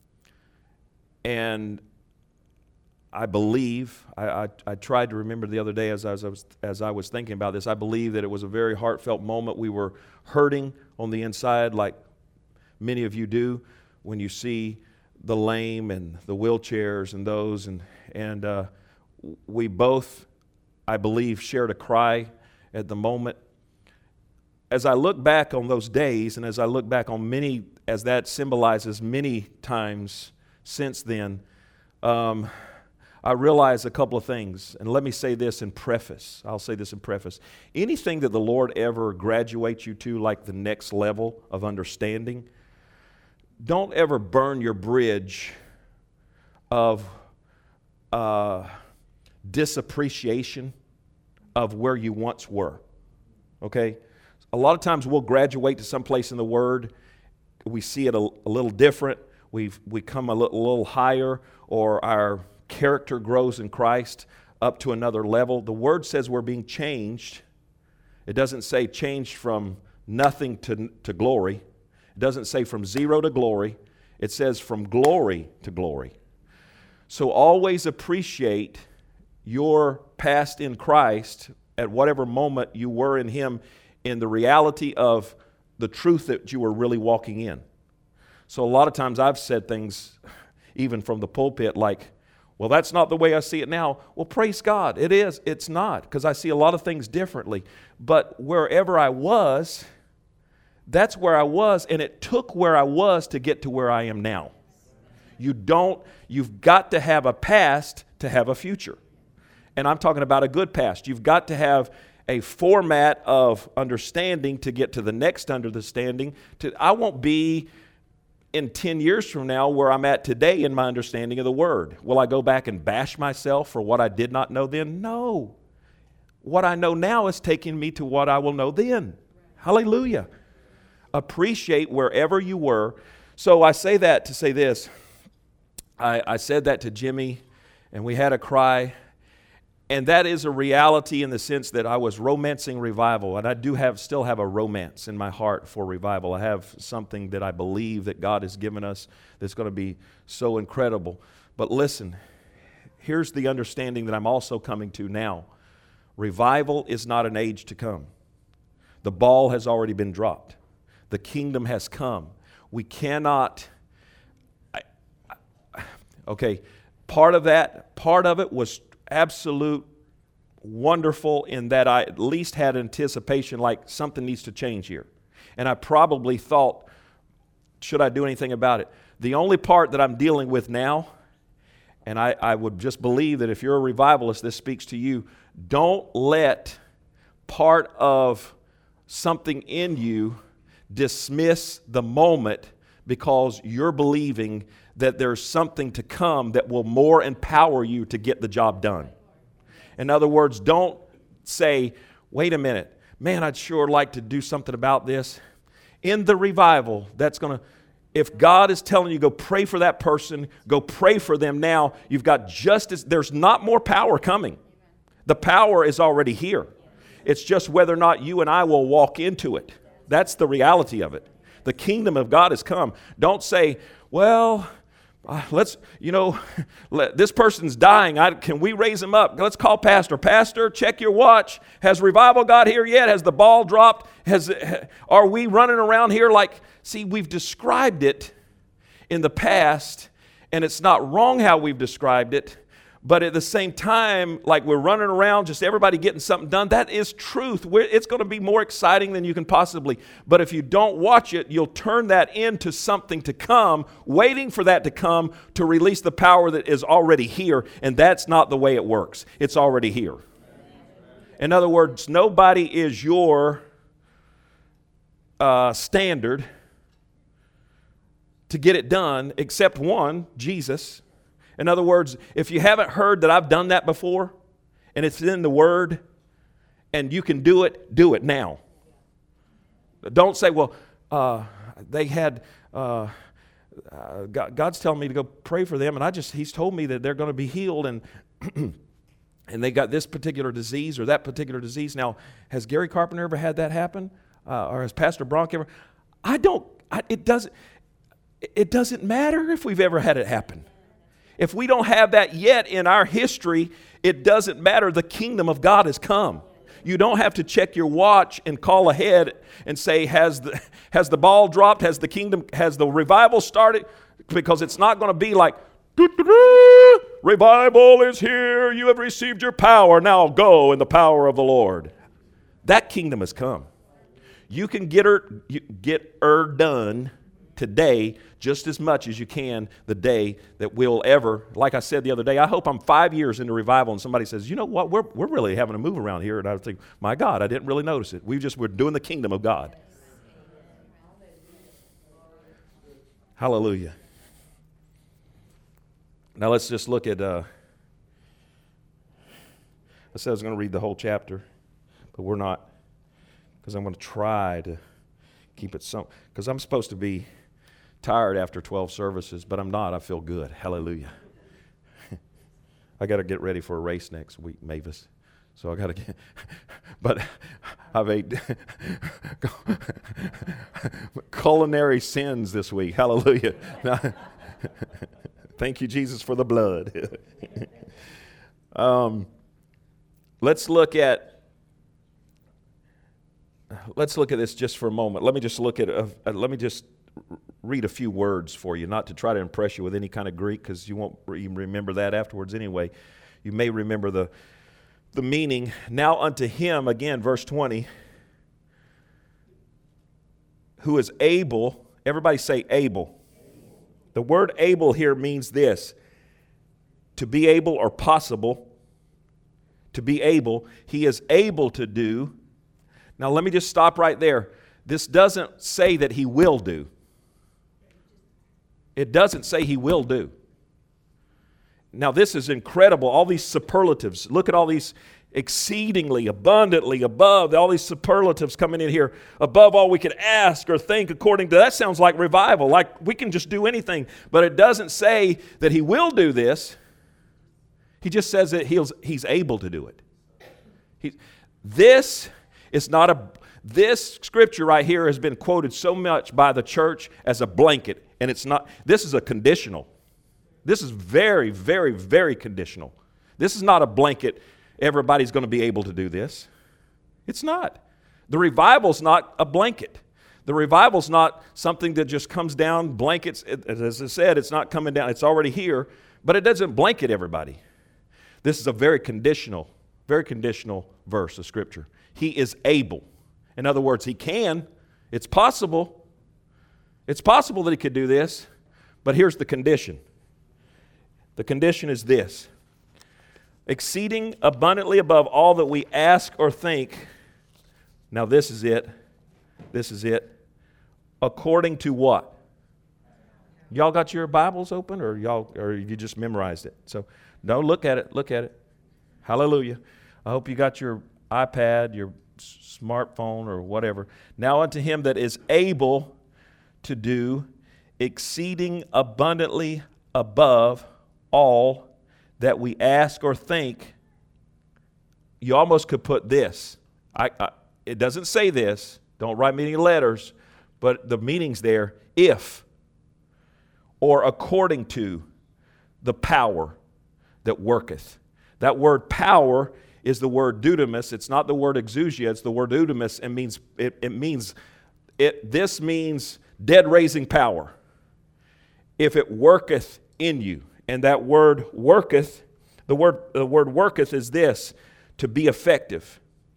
And I believe, I, I, I tried to remember the other day as I, was, as I was thinking about this, I believe that it was a very heartfelt moment. We were hurting on the inside like many of you do when you see the lame and the wheelchairs and those, and and uh, we both, I believe, shared a cry at the moment. As I look back on those days, and as I look back on many, as that symbolizes many times since then, um, I realize a couple of things. And let me say this in preface. I'll say this in preface. Anything that the Lord ever graduates you to, like the next level of understanding, don't ever burn your bridge of uh, disappreciation of where you once were, okay? A lot of times we'll graduate to some place in the Word, we see it a, a little different, we've, we come a little, a little higher, or our character grows in Christ up to another level. The Word says we're being changed. It doesn't say changed from nothing to, to glory. It doesn't say from zero to glory. It says from glory to glory. So always appreciate your past in Christ at whatever moment you were in Him in the reality of the truth that you were really walking in. So a lot of times I've said things even from the pulpit like, well, that's not the way I see it now. Well, praise God. It is. It's not, because I see a lot of things differently. But wherever I was, that's where I was, and it took where I was to get to where I am now. You don't, you've got to have a past to have a future. And I'm talking about a good past. You've got to have a format of understanding to get to the next understanding. To, I won't be in ten years from now where I'm at today in my understanding of the Word. Will I go back and bash myself for what I did not know then? No. What I know now is taking me to what I will know then. Hallelujah. Appreciate wherever you were. So I say that to say this. I, I said that to Jimmy, and we had a cry. And that is a reality in the sense that I was romancing revival, and I do have still have a romance in my heart for revival. I have something that I believe that God has given us that's going to be so incredible. But listen, here's the understanding that I'm also coming to now. Revival is not an age to come. The ball has already been dropped. The kingdom has come. We cannot... I, I, okay, part of that, part of it was absolute wonderful in that I at least had anticipation like something needs to change here. And I probably thought, should I do anything about it? The only part that I'm dealing with now, and I, I would just believe that if you're a revivalist, this speaks to you, don't let part of something in you dismiss the moment because you're believing that there's something to come that will more empower you to get the job done. In other words, don't say, wait a minute, man, I'd sure like to do something about this. In the revival, that's going to, if God is telling you go pray for that person, go pray for them now, you've got just as, there's not more power coming. The power is already here. It's just whether or not you and I will walk into it. That's the reality of it. The kingdom of God has come. Don't say, well, uh, let's, you know, let, this person's dying. I, can we raise him up? Let's call pastor. Pastor, check your watch. Has revival got here yet? Has the ball dropped? Has, are we running around here like, see, we've described it in the past, and it's not wrong how we've described it. But at the same time, like we're running around, just everybody getting something done, that is truth. We're, it's going to be more exciting than you can possibly. But if you don't watch it, you'll turn that into something to come, waiting for that to come to release the power that is already here. And that's not the way it works. It's already here. In other words, nobody is your uh, standard to get it done except one, Jesus. In other words, if you haven't heard that I've done that before, and it's in the Word, and you can do it, do it now. Don't say, well, uh, they had, uh, uh, God, God's telling me to go pray for them, and I just, He's told me that they're going to be healed, and and they got this particular disease or that particular disease. Now, has Gary Carpenter ever had that happen? Uh, or has Pastor Bronk ever? I don't, I, it doesn't, it doesn't matter if we've ever had it happen. If we don't have that yet in our history, it doesn't matter. The kingdom of God has come. You don't have to check your watch and call ahead and say, has the, has the ball dropped? Has the kingdom, has the revival started? Because it's not going to be like, revival is here. You have received your power. Now go in the power of the Lord. That kingdom has come. You can get her, get her done today just as much as you can the day that we'll ever, like I said the other day, I hope I'm five years into revival and somebody says, you know what, we're, we're really having a move around here. And I think, my God, I didn't really notice it. We just, we're doing the kingdom of God. Hallelujah. Now let's just look at, uh, I said I was going to read the whole chapter, but we're not, because I'm going to try to keep it some, because I'm supposed to be tired after twelve services, but I'm not. I feel good. Hallelujah. I got to get ready for a race next week, Mavis. So I got to get, but I've ate culinary sins this week. Hallelujah. Thank you, Jesus, for the blood. Um, let's look at let's look at this just for a moment. Let me just look at uh, uh, let me just read a few words for you, not to try to impress you with any kind of Greek, because you won't even remember that afterwards anyway. You may remember the the meaning. Now unto him, again, verse twenty, who is able, everybody say able. The word able here means this: to be able or possible, to be able. He is able to do. Now let me just stop right there. This doesn't say that he will do. It doesn't say he will do. Now this is incredible. All these superlatives. Look at all these exceedingly, abundantly, above, all these superlatives coming in here. Above all we could ask or think according to, that sounds like revival, like we can just do anything. But it doesn't say that he will do this. He just says that he's, he's able to do it. He, this is not a, this scripture right here has been quoted so much by the church as a blanket, and it's not, this is a conditional. This is very, very, very conditional. This is not a blanket, everybody's going to be able to do this. It's not. The revival's not a blanket. The revival's not something that just comes down, blankets. As I said, it's not coming down. It's already here, but it doesn't blanket everybody. This is a very conditional, very conditional verse of Scripture. He is able. In other words, he can. It's possible. It's possible that he could do this, but here's the condition. The condition is this: exceeding abundantly above all that we ask or think. Now this is it. This is it. According to what? Y'all got your Bibles open, or y'all, or you just memorized it? So no, look at it. Look at it. Hallelujah. I hope you got your iPad, your smartphone, or whatever. Now unto him that is able to do exceeding abundantly above all that we ask or think. You almost could put this. I, I, it doesn't say this. Don't write me any letters. But the meaning's there. If, or according to, the power that worketh. That word power is the word dunamis. It's not the word exousia. It's the word dunamis. It means, it, it means, it, this means dead raising power. If it worketh in you. And that word worketh, the word, the word worketh is this: to be effective,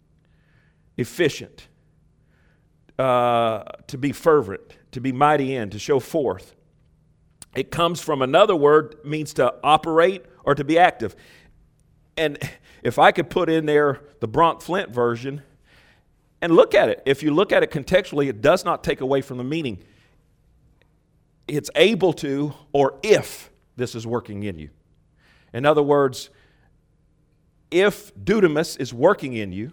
efficient, uh, to be fervent, to be mighty in, to show forth. It comes from another word, means to operate or to be active. And if I could put in there the Bronk Flint version and look at it, if you look at it contextually, it does not take away from the meaning. It's able to, or if this is working in you. In other words, if dunamis is working in you,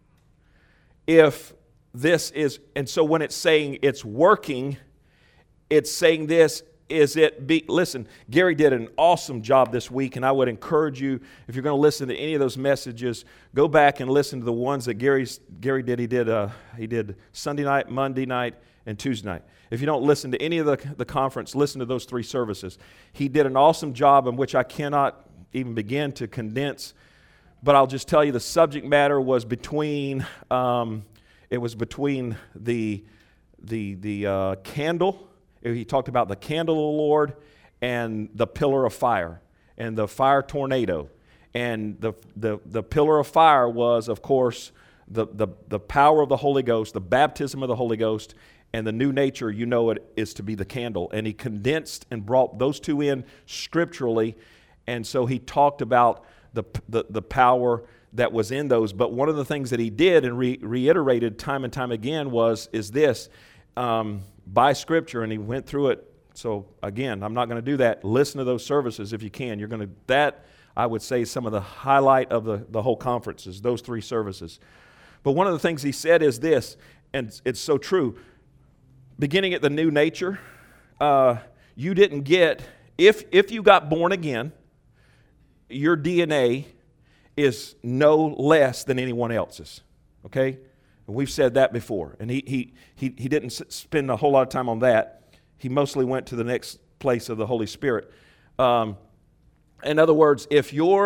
if this is, and so when it's saying it's working, it's saying this, is it be, listen, Gary did an awesome job this week, and I would encourage you, if you're going to listen to any of those messages, go back and listen to the ones that Gary's, Gary did. He did, uh, he did Sunday night, Monday night, and Tuesday night. If you don't listen to any of the, the conference, listen to those three services. He did an awesome job in which I cannot even begin to condense, but I'll just tell you the subject matter was between, um, it was between the, the, the uh, candle. He talked about the candle of the Lord and the pillar of fire and the fire tornado. And the, the, the pillar of fire was, of course, the, the, the power of the Holy Ghost, the baptism of the Holy Ghost. And the new nature, you know it, is to be the candle. And he condensed and brought those two in scripturally. And so he talked about the, the, the power that was in those. But one of the things that he did and re- reiterated time and time again was, is this, um, by scripture, and he went through it. So again, I'm not going to do that. Listen to those services if you can. You're going to, that I would say is some of the highlight of the, the whole conference is those three services. But one of the things he said is this, and it's so true. Beginning at the new nature, uh, you didn't get, if if you got born again, your D N A is no less than anyone else's, okay? And we've said that before, and he, he, he, he didn't spend a whole lot of time on that. He mostly went to the next place of the Holy Spirit. Um, in other words, if your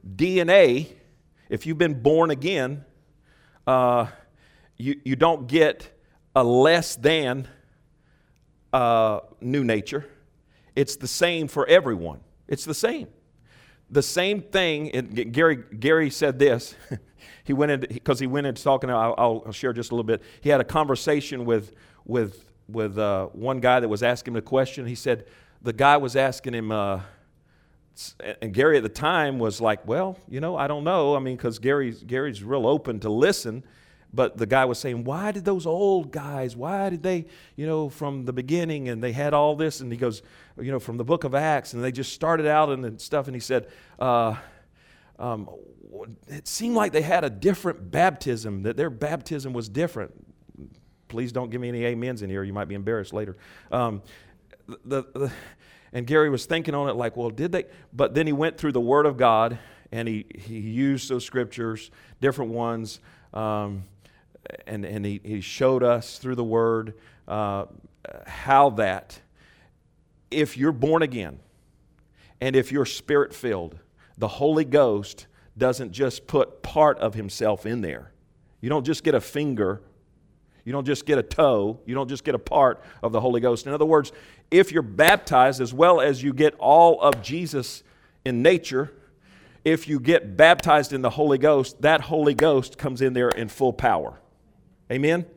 D N A, if you've been born again, uh, you, you don't get a less than uh, new nature. It's the same for everyone. It's the same. The same thing, and Gary Gary said this. He went into, because he went into talking, I'll, I'll share just a little bit. He had a conversation with, with, with uh, one guy that was asking him a question. He said, the guy was asking him, uh, and Gary at the time was like, well, you know, I don't know. I mean, because Gary's, Gary's real open to listen. But the guy was saying, why did those old guys, why did they, you know, from the beginning, and they had all this, and he goes, you know, from the book of Acts, and they just started out and stuff, and he said, uh, um, it seemed like they had a different baptism, that their baptism was different. Please don't give me any amens in here, you might be embarrassed later. Um, the, the, and Gary was thinking on it like, well, did they? But then he went through the Word of God, and he, he used those scriptures, different ones, um, And, and he, he showed us through the Word uh, how that if you're born again and if you're Spirit-filled, the Holy Ghost doesn't just put part of Himself in there. You don't just get a finger. You don't just get a toe. You don't just get a part of the Holy Ghost. In other words, if you're baptized as well as you get all of Jesus in nature, if you get baptized in the Holy Ghost, that Holy Ghost comes in there in full power. Amen?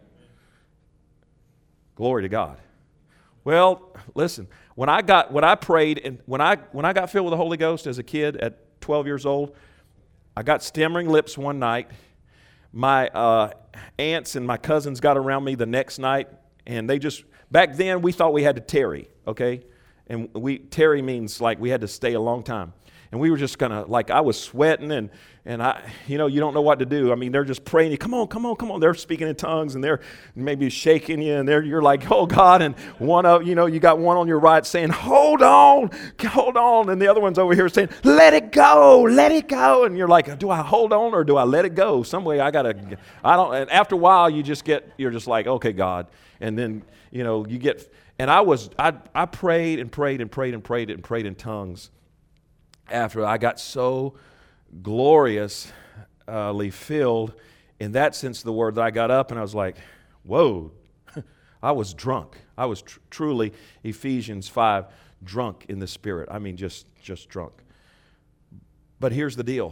Glory to God. Well, listen, when I got when I prayed and when I when I got filled with the Holy Ghost as a kid at twelve years old, I got stammering lips one night. My uh, aunts and my cousins got around me the next night, and they just back then we thought we had to tarry, okay? And we tarry means like we had to stay a long time. And we were just kind of like, I was sweating and, and I, you know, you don't know what to do. I mean, they're just praying. Come on, come on, come on. They're speaking in tongues and they're maybe shaking you and they're, you're like, oh God. And one of, you know, you got one on your right saying, hold on, hold on. And the other one's over here saying, let it go, let it go. And you're like, do I hold on or do I let it go? Some way I got to, I don't, and after a while you just get, you're just like, okay, God. And then, you know, you get, and I was, I, I prayed and prayed and prayed and prayed and prayed in tongues. After I got so gloriously filled in that sense of the word that I got up and I was like, whoa, I was drunk. I was tr- truly, Ephesians five, drunk in the Spirit. I mean, just, just drunk. But here's the deal.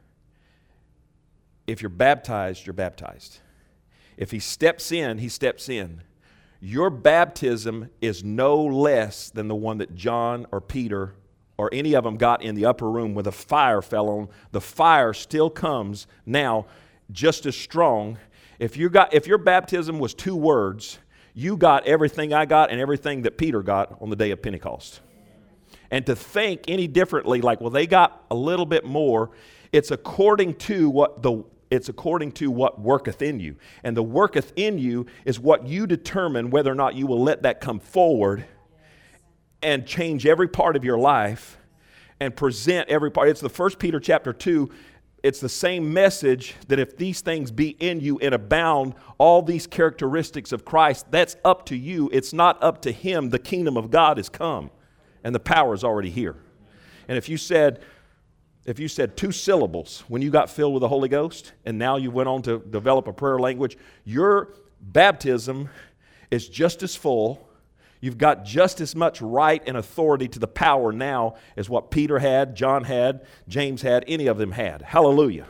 If you're baptized, you're baptized. If He steps in, He steps in. Your baptism is no less than the one that John or Peter or any of them got in the upper room where the fire fell on. The fire still comes now just as strong. If you got, if your baptism was two words, you got everything I got and everything that Peter got on the day of Pentecost. And to think any differently, like, well, they got a little bit more, it's according to what the it's according to what worketh in you. And the worketh in you is what you determine whether or not you will let that come forward and change every part of your life and present every part. It's the First Peter chapter two. It's the same message that if these things be in you and abound, all these characteristics of Christ, that's up to you. It's not up to Him. The kingdom of God has come and the power is already here. And if you said, if you said two syllables when you got filled with the Holy Ghost and now you went on to develop a prayer language, your baptism is just as full. You've got just as much right and authority to the power now as what Peter had, John had, James had, any of them had. Hallelujah.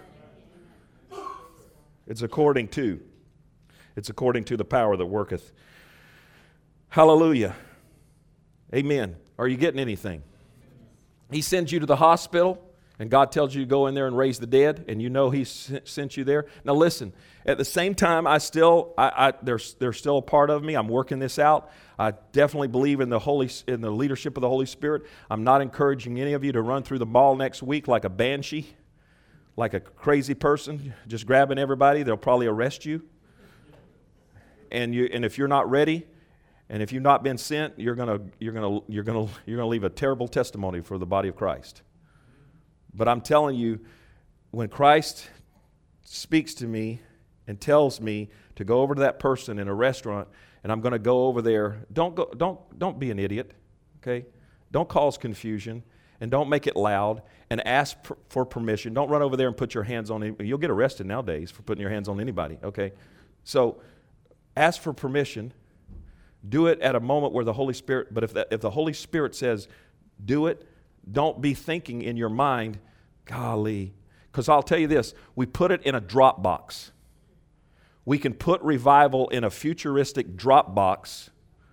It's according to. It's according to the power that worketh. Hallelujah. Amen. Are you getting anything? He sends you to the hospital and God tells you to go in there and raise the dead, and you know He sent you there. Now listen, at the same time, I still, I, I, there's, there's still a part of me. I'm working this out. I definitely believe in the Holy, in the leadership of the Holy Spirit. I'm not encouraging any of you to run through the mall next week like a banshee, like a crazy person, just grabbing everybody. They'll probably arrest you. And you, and if you're not ready, and if you've not been sent, you're gonna, you're gonna, you're gonna, you're gonna leave a terrible testimony for the body of Christ. But I'm telling you, when Christ speaks to me and tells me to go over to that person in a restaurant, and I'm going to go over there, don't go, don't, don't be an idiot, okay? Don't cause confusion. and don't make it loud, and ask per, for permission. Don't run over there and put your hands on it. You'll get arrested nowadays for putting your hands on anybody, okay? So ask for permission. Do it at a moment where the Holy Spirit, but if, that, if the Holy Spirit says, do it, don't be thinking in your mind, golly. Because I'll tell you this, we put it in a drop box. We can put revival in a futuristic drop box,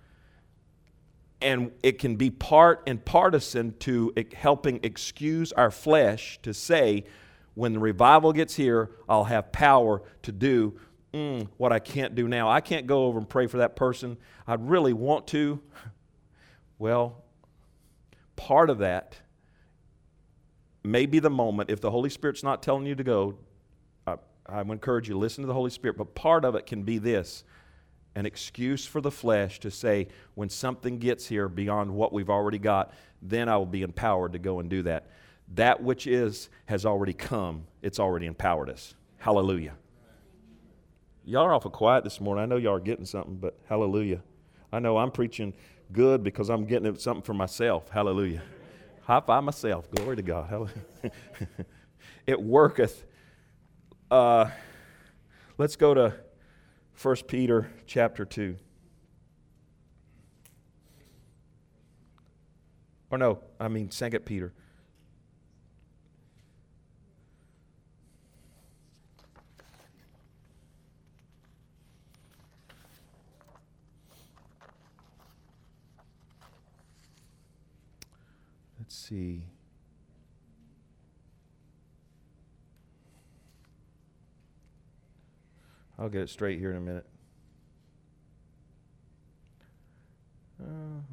and it can be part and partisan to helping excuse our flesh to say, when the revival gets here, I'll have power to do mm, what I can't do now. I can't go over and pray for that person. I'd really want to. Well, part of that may be the moment. If the Holy Spirit's not telling you to go, I, I would encourage you to listen to the Holy Spirit. But part of it can be this, an excuse for the flesh to say, when something gets here beyond what we've already got, then I will be empowered to go and do that. That which is has already come. It's already empowered us. Hallelujah. Y'all are awful quiet this morning. I know y'all are getting something, but hallelujah. I know I'm preaching good because I'm getting something for myself. Hallelujah. High five myself. Glory to God. Hallelujah. It worketh. Uh, let's go to First Peter chapter two. Or no, I mean Second Peter. Let's see. I'll get it straight here in a minute. Uh,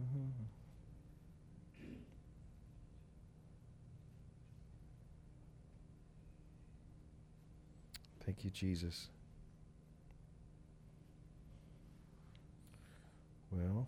Thank you, Jesus. Well,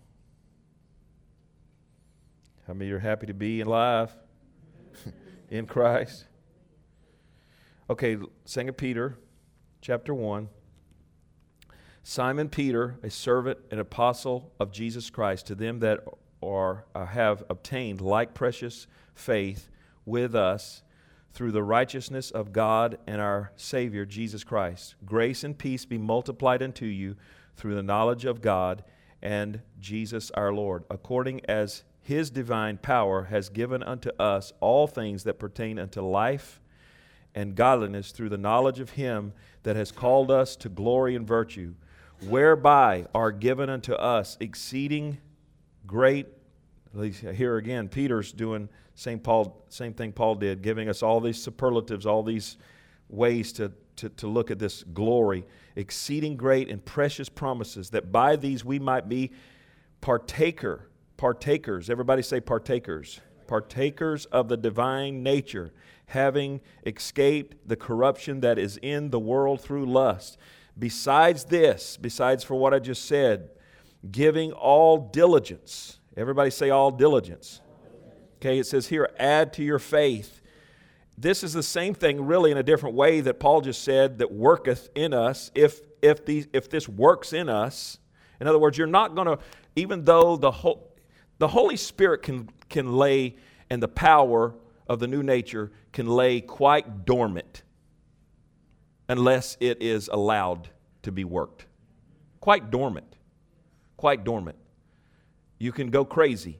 how many are happy to be alive in Christ? Okay, Second Peter chapter one. Simon Peter, a servant and apostle of Jesus Christ, to them that are uh, have obtained like precious faith with us through the righteousness of God and our Savior Jesus Christ. Grace and peace be multiplied unto you through the knowledge of God and Jesus our Lord, according as His divine power has given unto us all things that pertain unto life and godliness through the knowledge of Him that has called us to glory and virtue, whereby are given unto us exceeding great, here again, Peter's doing same Paul, same thing Paul did, giving us all these superlatives, all these ways to, to, to look at this glory, exceeding great and precious promises, that by these we might be partaker, partakers, everybody say partakers, partakers of the divine nature, having escaped the corruption that is in the world through lust. Besides this, besides for what I just said, giving all diligence. Everybody say all diligence. Okay, it says here, add to your faith. This is the same thing really in a different way that Paul just said, that worketh in us. If if these if this works in us, in other words, you're not going to, even though the whole the Holy Spirit can can lay, and the power of the new nature can lay quite dormant unless it is allowed to be worked. Quite dormant. Quite dormant. You can go crazy,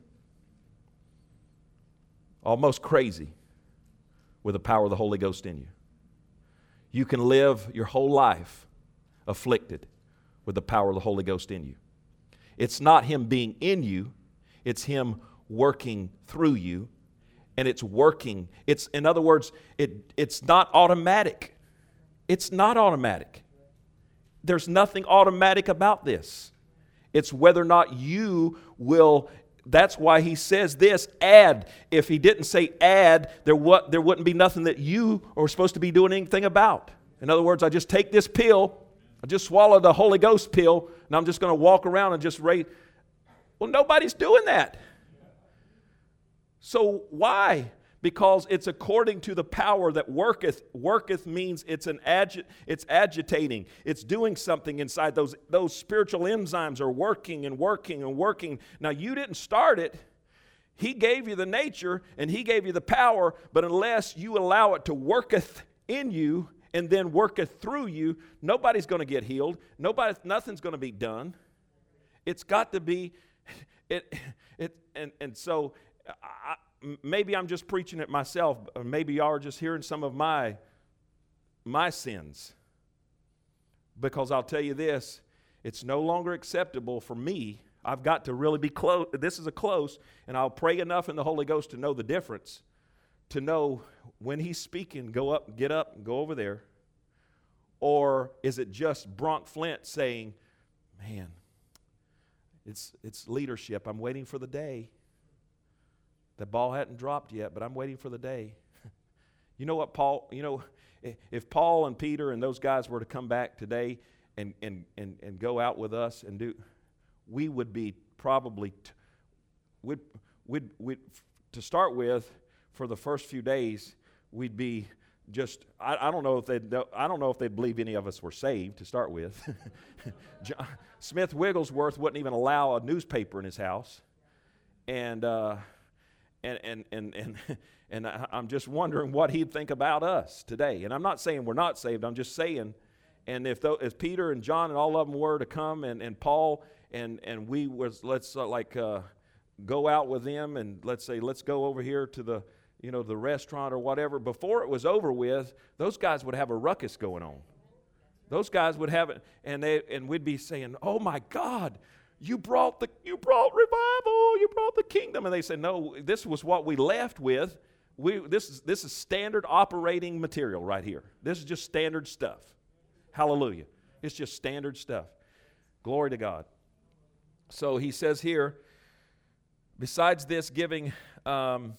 almost crazy, with the power of the Holy Ghost in you. You can live your whole life afflicted with the power of the Holy Ghost in you. It's not Him being in you, it's Him working through you, and it's working. It's, in other words, it, it's not automatic. It's not automatic. There's nothing automatic about this. It's whether or not you will. That's why he says this, add. If he didn't say add, there, what, there wouldn't be nothing that you are supposed to be doing anything about. In other words, I just take this pill, I just swallow the Holy Ghost pill, and I'm just going to walk around and just raise. Well, nobody's doing that. So why? Because it's according to the power that worketh. Worketh means it's an agi- it's agitating. It's doing something inside. Those, those spiritual enzymes are working and working and working. Now, you didn't start it. He gave you the nature and he gave you the power, but unless you allow it to worketh in you and then worketh through you, nobody's going to get healed. Nobody, nothing's going to be done. It's got to be, it, it, and, and so I, maybe I'm just preaching it myself, or maybe y'all are just hearing some of my, my sins. Because I'll tell you this, it's no longer acceptable for me. I've got to really be close. This is a close, and I'll pray enough in the Holy Ghost to know the difference, to know when he's speaking, go up, get up, and go over there. Or is it just Bronk Flint saying, man, it's it's leadership. I'm waiting for the day. The ball hadn't dropped yet, but I'm waiting for the day. You know what, Paul, you know, if Paul and Peter and those guys were to come back today and and and, and go out with us and do, we would be probably, t- we'd, we'd, we'd, to start with, for the first few days, we'd be just, I, I don't know if they'd, I don't know if they'd believe any of us were saved to start with. John, Smith Wigglesworth wouldn't even allow a newspaper in his house. And, uh, and, and, and, and, and I, I'm just wondering what he'd think about us today. And I'm not saying we're not saved, I'm just saying, and if, th- if Peter and John and all of them were to come, and, and Paul, and, and we was, let's uh, like uh, go out with them, and let's say, let's go over here to the, you know, the restaurant or whatever, before it was over with, those guys would have a ruckus going on. Those guys would have it, and they and we'd be saying, "Oh my God, you brought the you brought revival, you brought the kingdom," and they say, "No, this was what we left with. We this is this is standard operating material right here. This is just standard stuff. Hallelujah! It's just standard stuff. Glory to God." So he says here, besides this, giving. Um,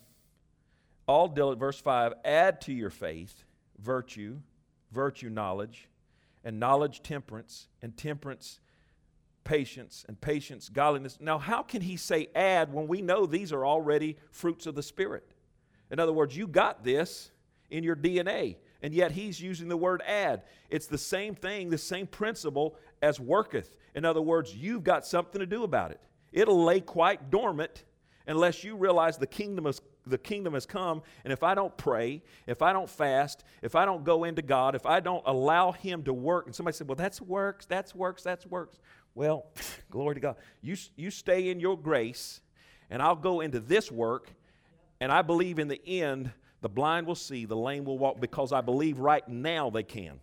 All diligence, verse five, add to your faith virtue, virtue knowledge, and knowledge temperance, and temperance patience, and patience godliness. Now, how can he say add when we know these are already fruits of the Spirit? In other words, you got this in your D N A, and yet he's using the word add. It's the same thing, the same principle as worketh. In other words, you've got something to do about it. It'll lay quite dormant unless you realize the kingdom is The kingdom has come, and if I don't pray, if I don't fast, if I don't go into God, if I don't allow him to work, and somebody said, well, that's works, that's works, that's works. Well, glory to God. You, you stay in your grace, and I'll go into this work, and I believe in the end, the blind will see, the lame will walk, because I believe right now they can.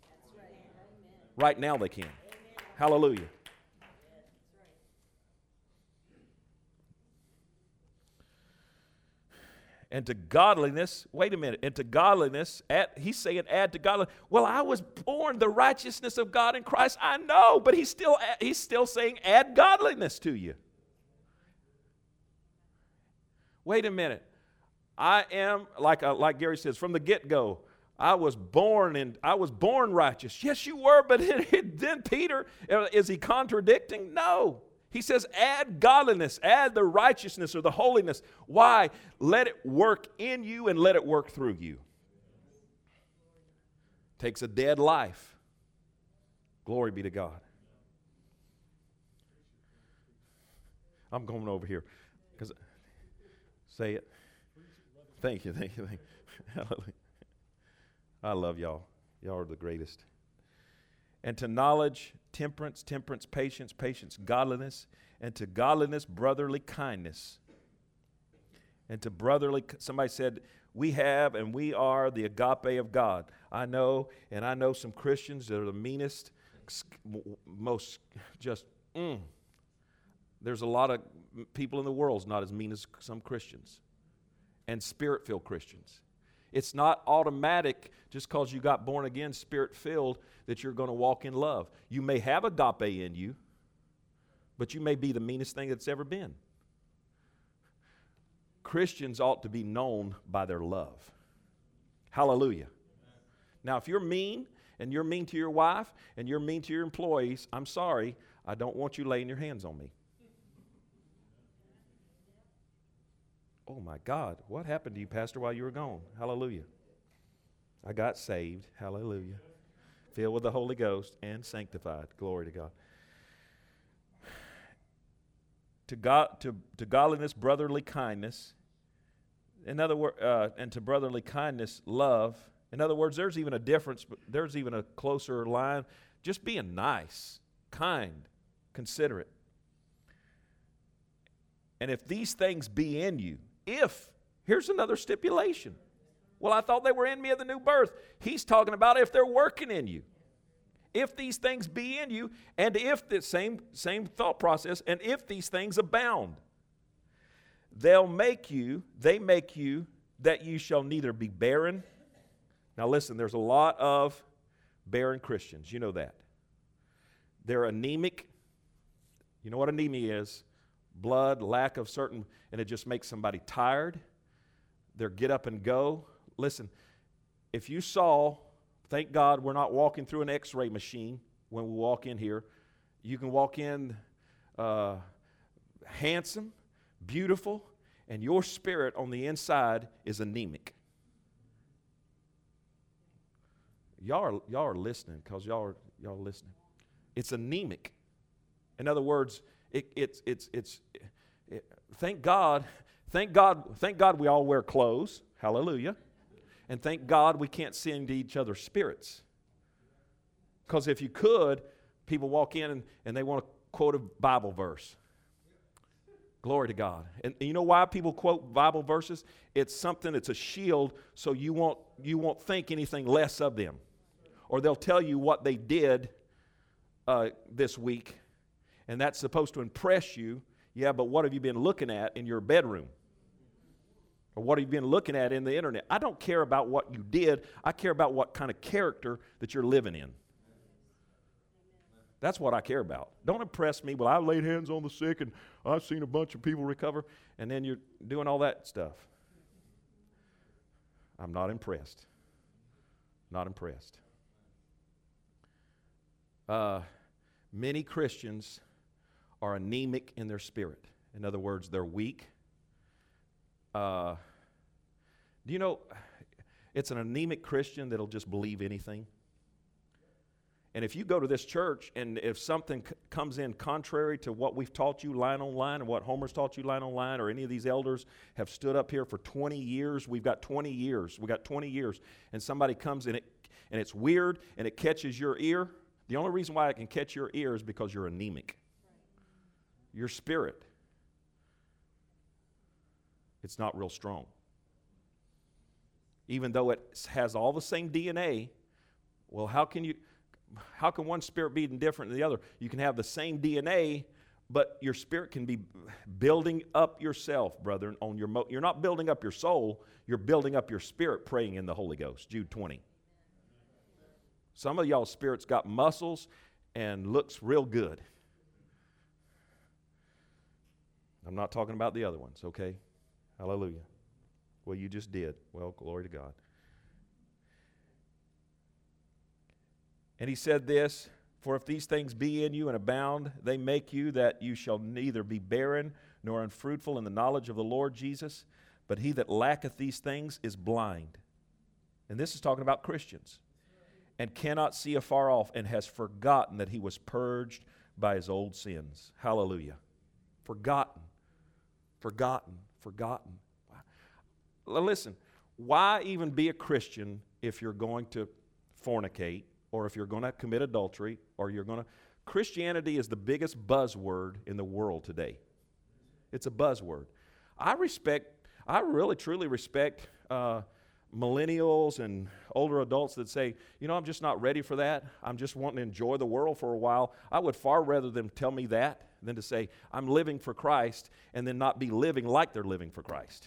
Right now they can. Hallelujah. And to godliness, wait a minute, and to godliness, add, he's saying add to godliness. Well, I was born the righteousness of God in Christ. I know, but he's still, he's still saying add godliness to you. Wait a minute. I am, like, uh, like Gary says, from the get-go, I was born in, I was born righteous. Yes, you were, but it, it, then Peter, is he contradicting? No. He says, add godliness, add the righteousness or the holiness. Why? Let it work in you and let it work through you. Takes a dead life. Glory be to God. I'm going over here. Because say it. Thank you, thank you, thank you. Hallelujah. I love y'all. Y'all are the greatest. And to knowledge, temperance, temperance, patience, patience, godliness, and to godliness, brotherly kindness. And to brotherly, somebody said, we have and we are the agape of God. I know, and I know some Christians that are the meanest, most just, mm. There's a lot of people in the world not as mean as some Christians and spirit-filled Christians. It's not automatic just because you got born again, spirit-filled, that you're going to walk in love. You may have agape in you, but you may be the meanest thing that's ever been. Christians ought to be known by their love. Hallelujah. Now, if you're mean, and you're mean to your wife, and you're mean to your employees, I'm sorry, I don't want you laying your hands on me. Oh my God, what happened to you, Pastor, while you were gone? Hallelujah. I got saved. Hallelujah. Filled with the Holy Ghost and sanctified. Glory to God. To God, to, to godliness, brotherly kindness, In other words, uh, and to brotherly kindness, love. In other words, there's even a difference, but there's even a closer line. Just being nice, kind, considerate. And if these things be in you, if, here's another stipulation. Well, I thought they were in me at the new birth. He's talking about if they're working in you. If these things be in you, and if the same, same thought process, and if these things abound, they'll make you, they make you, that you shall neither be barren. Now listen, there's a lot of barren Christians. You know that. They're anemic. You know what anemia is? Blood, lack of certain, and it just makes somebody tired. They're get up and go. Listen, if you saw, thank God we're not walking through an x-ray machine when we walk in here. You can walk in uh, handsome, beautiful, and your spirit on the inside is anemic. Y'all are, y'all are listening because y'all are, y'all are listening. It's anemic. In other words, it, it's, it's, it's, it, thank God, thank God, thank God we all wear clothes. Hallelujah. And thank God we can't see into each other's spirits. Because if you could, people walk in and, and they want to quote a Bible verse. Glory to God. And, and you know why people quote Bible verses? It's something, it's a shield, so you won't, you won't think anything less of them. Or they'll tell you what they did uh, this week, and that's supposed to impress you. Yeah, but what have you been looking at in your bedroom? Or what have you been looking at in the internet? I don't care about what you did. I care about what kind of character that you're living in. That's what I care about. Don't impress me. Well, I laid hands on the sick and I've seen a bunch of people recover, and then you're doing all that stuff. I'm not impressed. Not impressed. Uh, many Christians are anemic in their spirit. In other words, they're weak. Uh, do you know, it's an anemic Christian that'll just believe anything. And if you go to this church and if something c- comes in contrary to what we've taught you line on line and what Homer's taught you line on line, or any of these elders have stood up here for twenty years, we've got twenty years, we've got twenty years, and somebody comes in it and it's weird and it catches your ear, the only reason why it can catch your ear is because you're anemic. Your spirit, it's not real strong. Even though it has all the same D N A, well, how can you... How can one spirit be different than the other? You can have the same D N A, but your spirit can be building up yourself, brethren. On your mo- you're not building up your soul, you're building up your spirit praying in the Holy Ghost. Jude twenty. Some of y'all's spirits got muscles and looks real good. I'm not talking about the other ones, okay? Hallelujah. Well, you just did. Well, glory to God. And he said this, for if these things be in you and abound, they make you that you shall neither be barren nor unfruitful in the knowledge of the Lord Jesus. But he that lacketh these things is blind. And this is talking about Christians. And cannot see afar off, and has forgotten that he was purged by his old sins. Hallelujah. Forgotten. Forgotten. Forgotten. Listen, why even be a Christian if you're going to fornicate? Or if you're going to commit adultery, or you're going to... Christianity is the biggest buzzword in the world today. It's a buzzword. I respect, I really truly respect uh, millennials and older adults that say, you know, I'm just not ready for that. I'm just wanting to enjoy the world for a while. I would far rather them tell me that than to say, I'm living for Christ, and then not be living like they're living for Christ.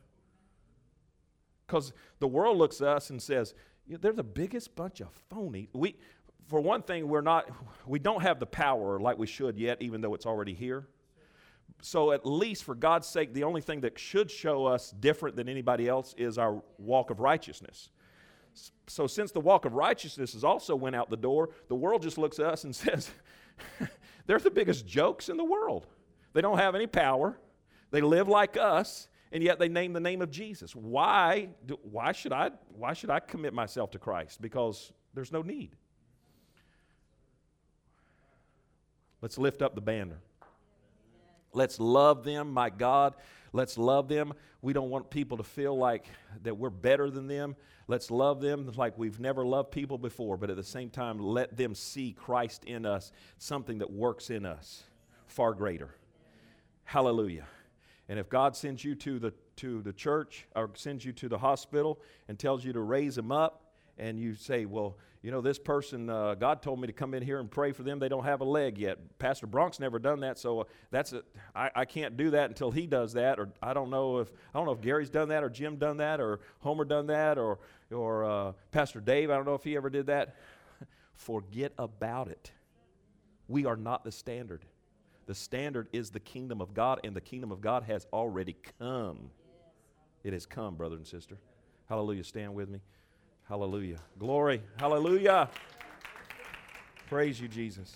Because the world looks at us and says, they're the biggest bunch of phony. We, for one thing, we're not, we don't have the power like we should yet, even though it's already here. So at least, for God's sake, the only thing that should show us different than anybody else is our walk of righteousness. So since the walk of righteousness has also went out the door, the world just looks at us and says, they're the biggest jokes in the world. They don't have any power. They live like us. And yet they name the name of Jesus. Why, do, why, should I, why should I commit myself to Christ? Because there's no need. Let's lift up the banner. Let's love them, my God. Let's love them. We don't want people to feel like that we're better than them. Let's love them like we've never loved people before, but at the same time, let them see Christ in us, something that works in us far greater. Hallelujah. And if God sends you to the to the church or sends you to the hospital and tells you to raise them up, and you say, well, you know, this person, uh, God told me to come in here and pray for them. They don't have a leg yet. Pastor Bronk's never done that, so that's a, I, I can't do that until he does that. Or I don't know if I don't know if Gary's done that, or Jim done that, or Homer done that, or or uh, Pastor Dave. I don't know if he ever did that. Forget about it. We are not the standard. The standard is the kingdom of God, and the kingdom of God has already come. It has come, brother and sister. Hallelujah. Stand with me. Hallelujah. Glory. Hallelujah. Praise you, Jesus.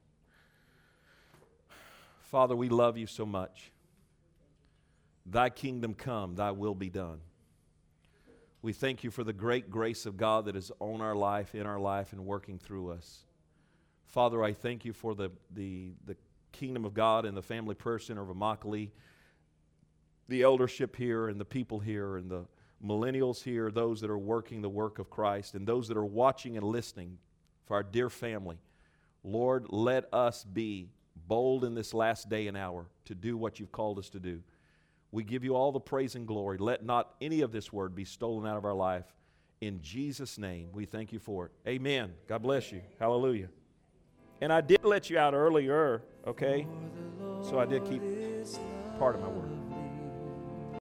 Father, we love you so much. Thy kingdom come, thy will be done. We thank you for the great grace of God that is on our life, in our life, and working through us. Father, I thank you for the, the, the kingdom of God and the Family Prayer Center of Immokalee, the eldership here and the people here and the millennials here, those that are working the work of Christ, and those that are watching and listening for our dear family. Lord, let us be bold in this last day and hour to do what you've called us to do. We give you all the praise and glory. Let not any of this word be stolen out of our life. In Jesus' name, we thank you for it. Amen. God bless you. Hallelujah. And I did let you out earlier, okay? So I did keep part of my word.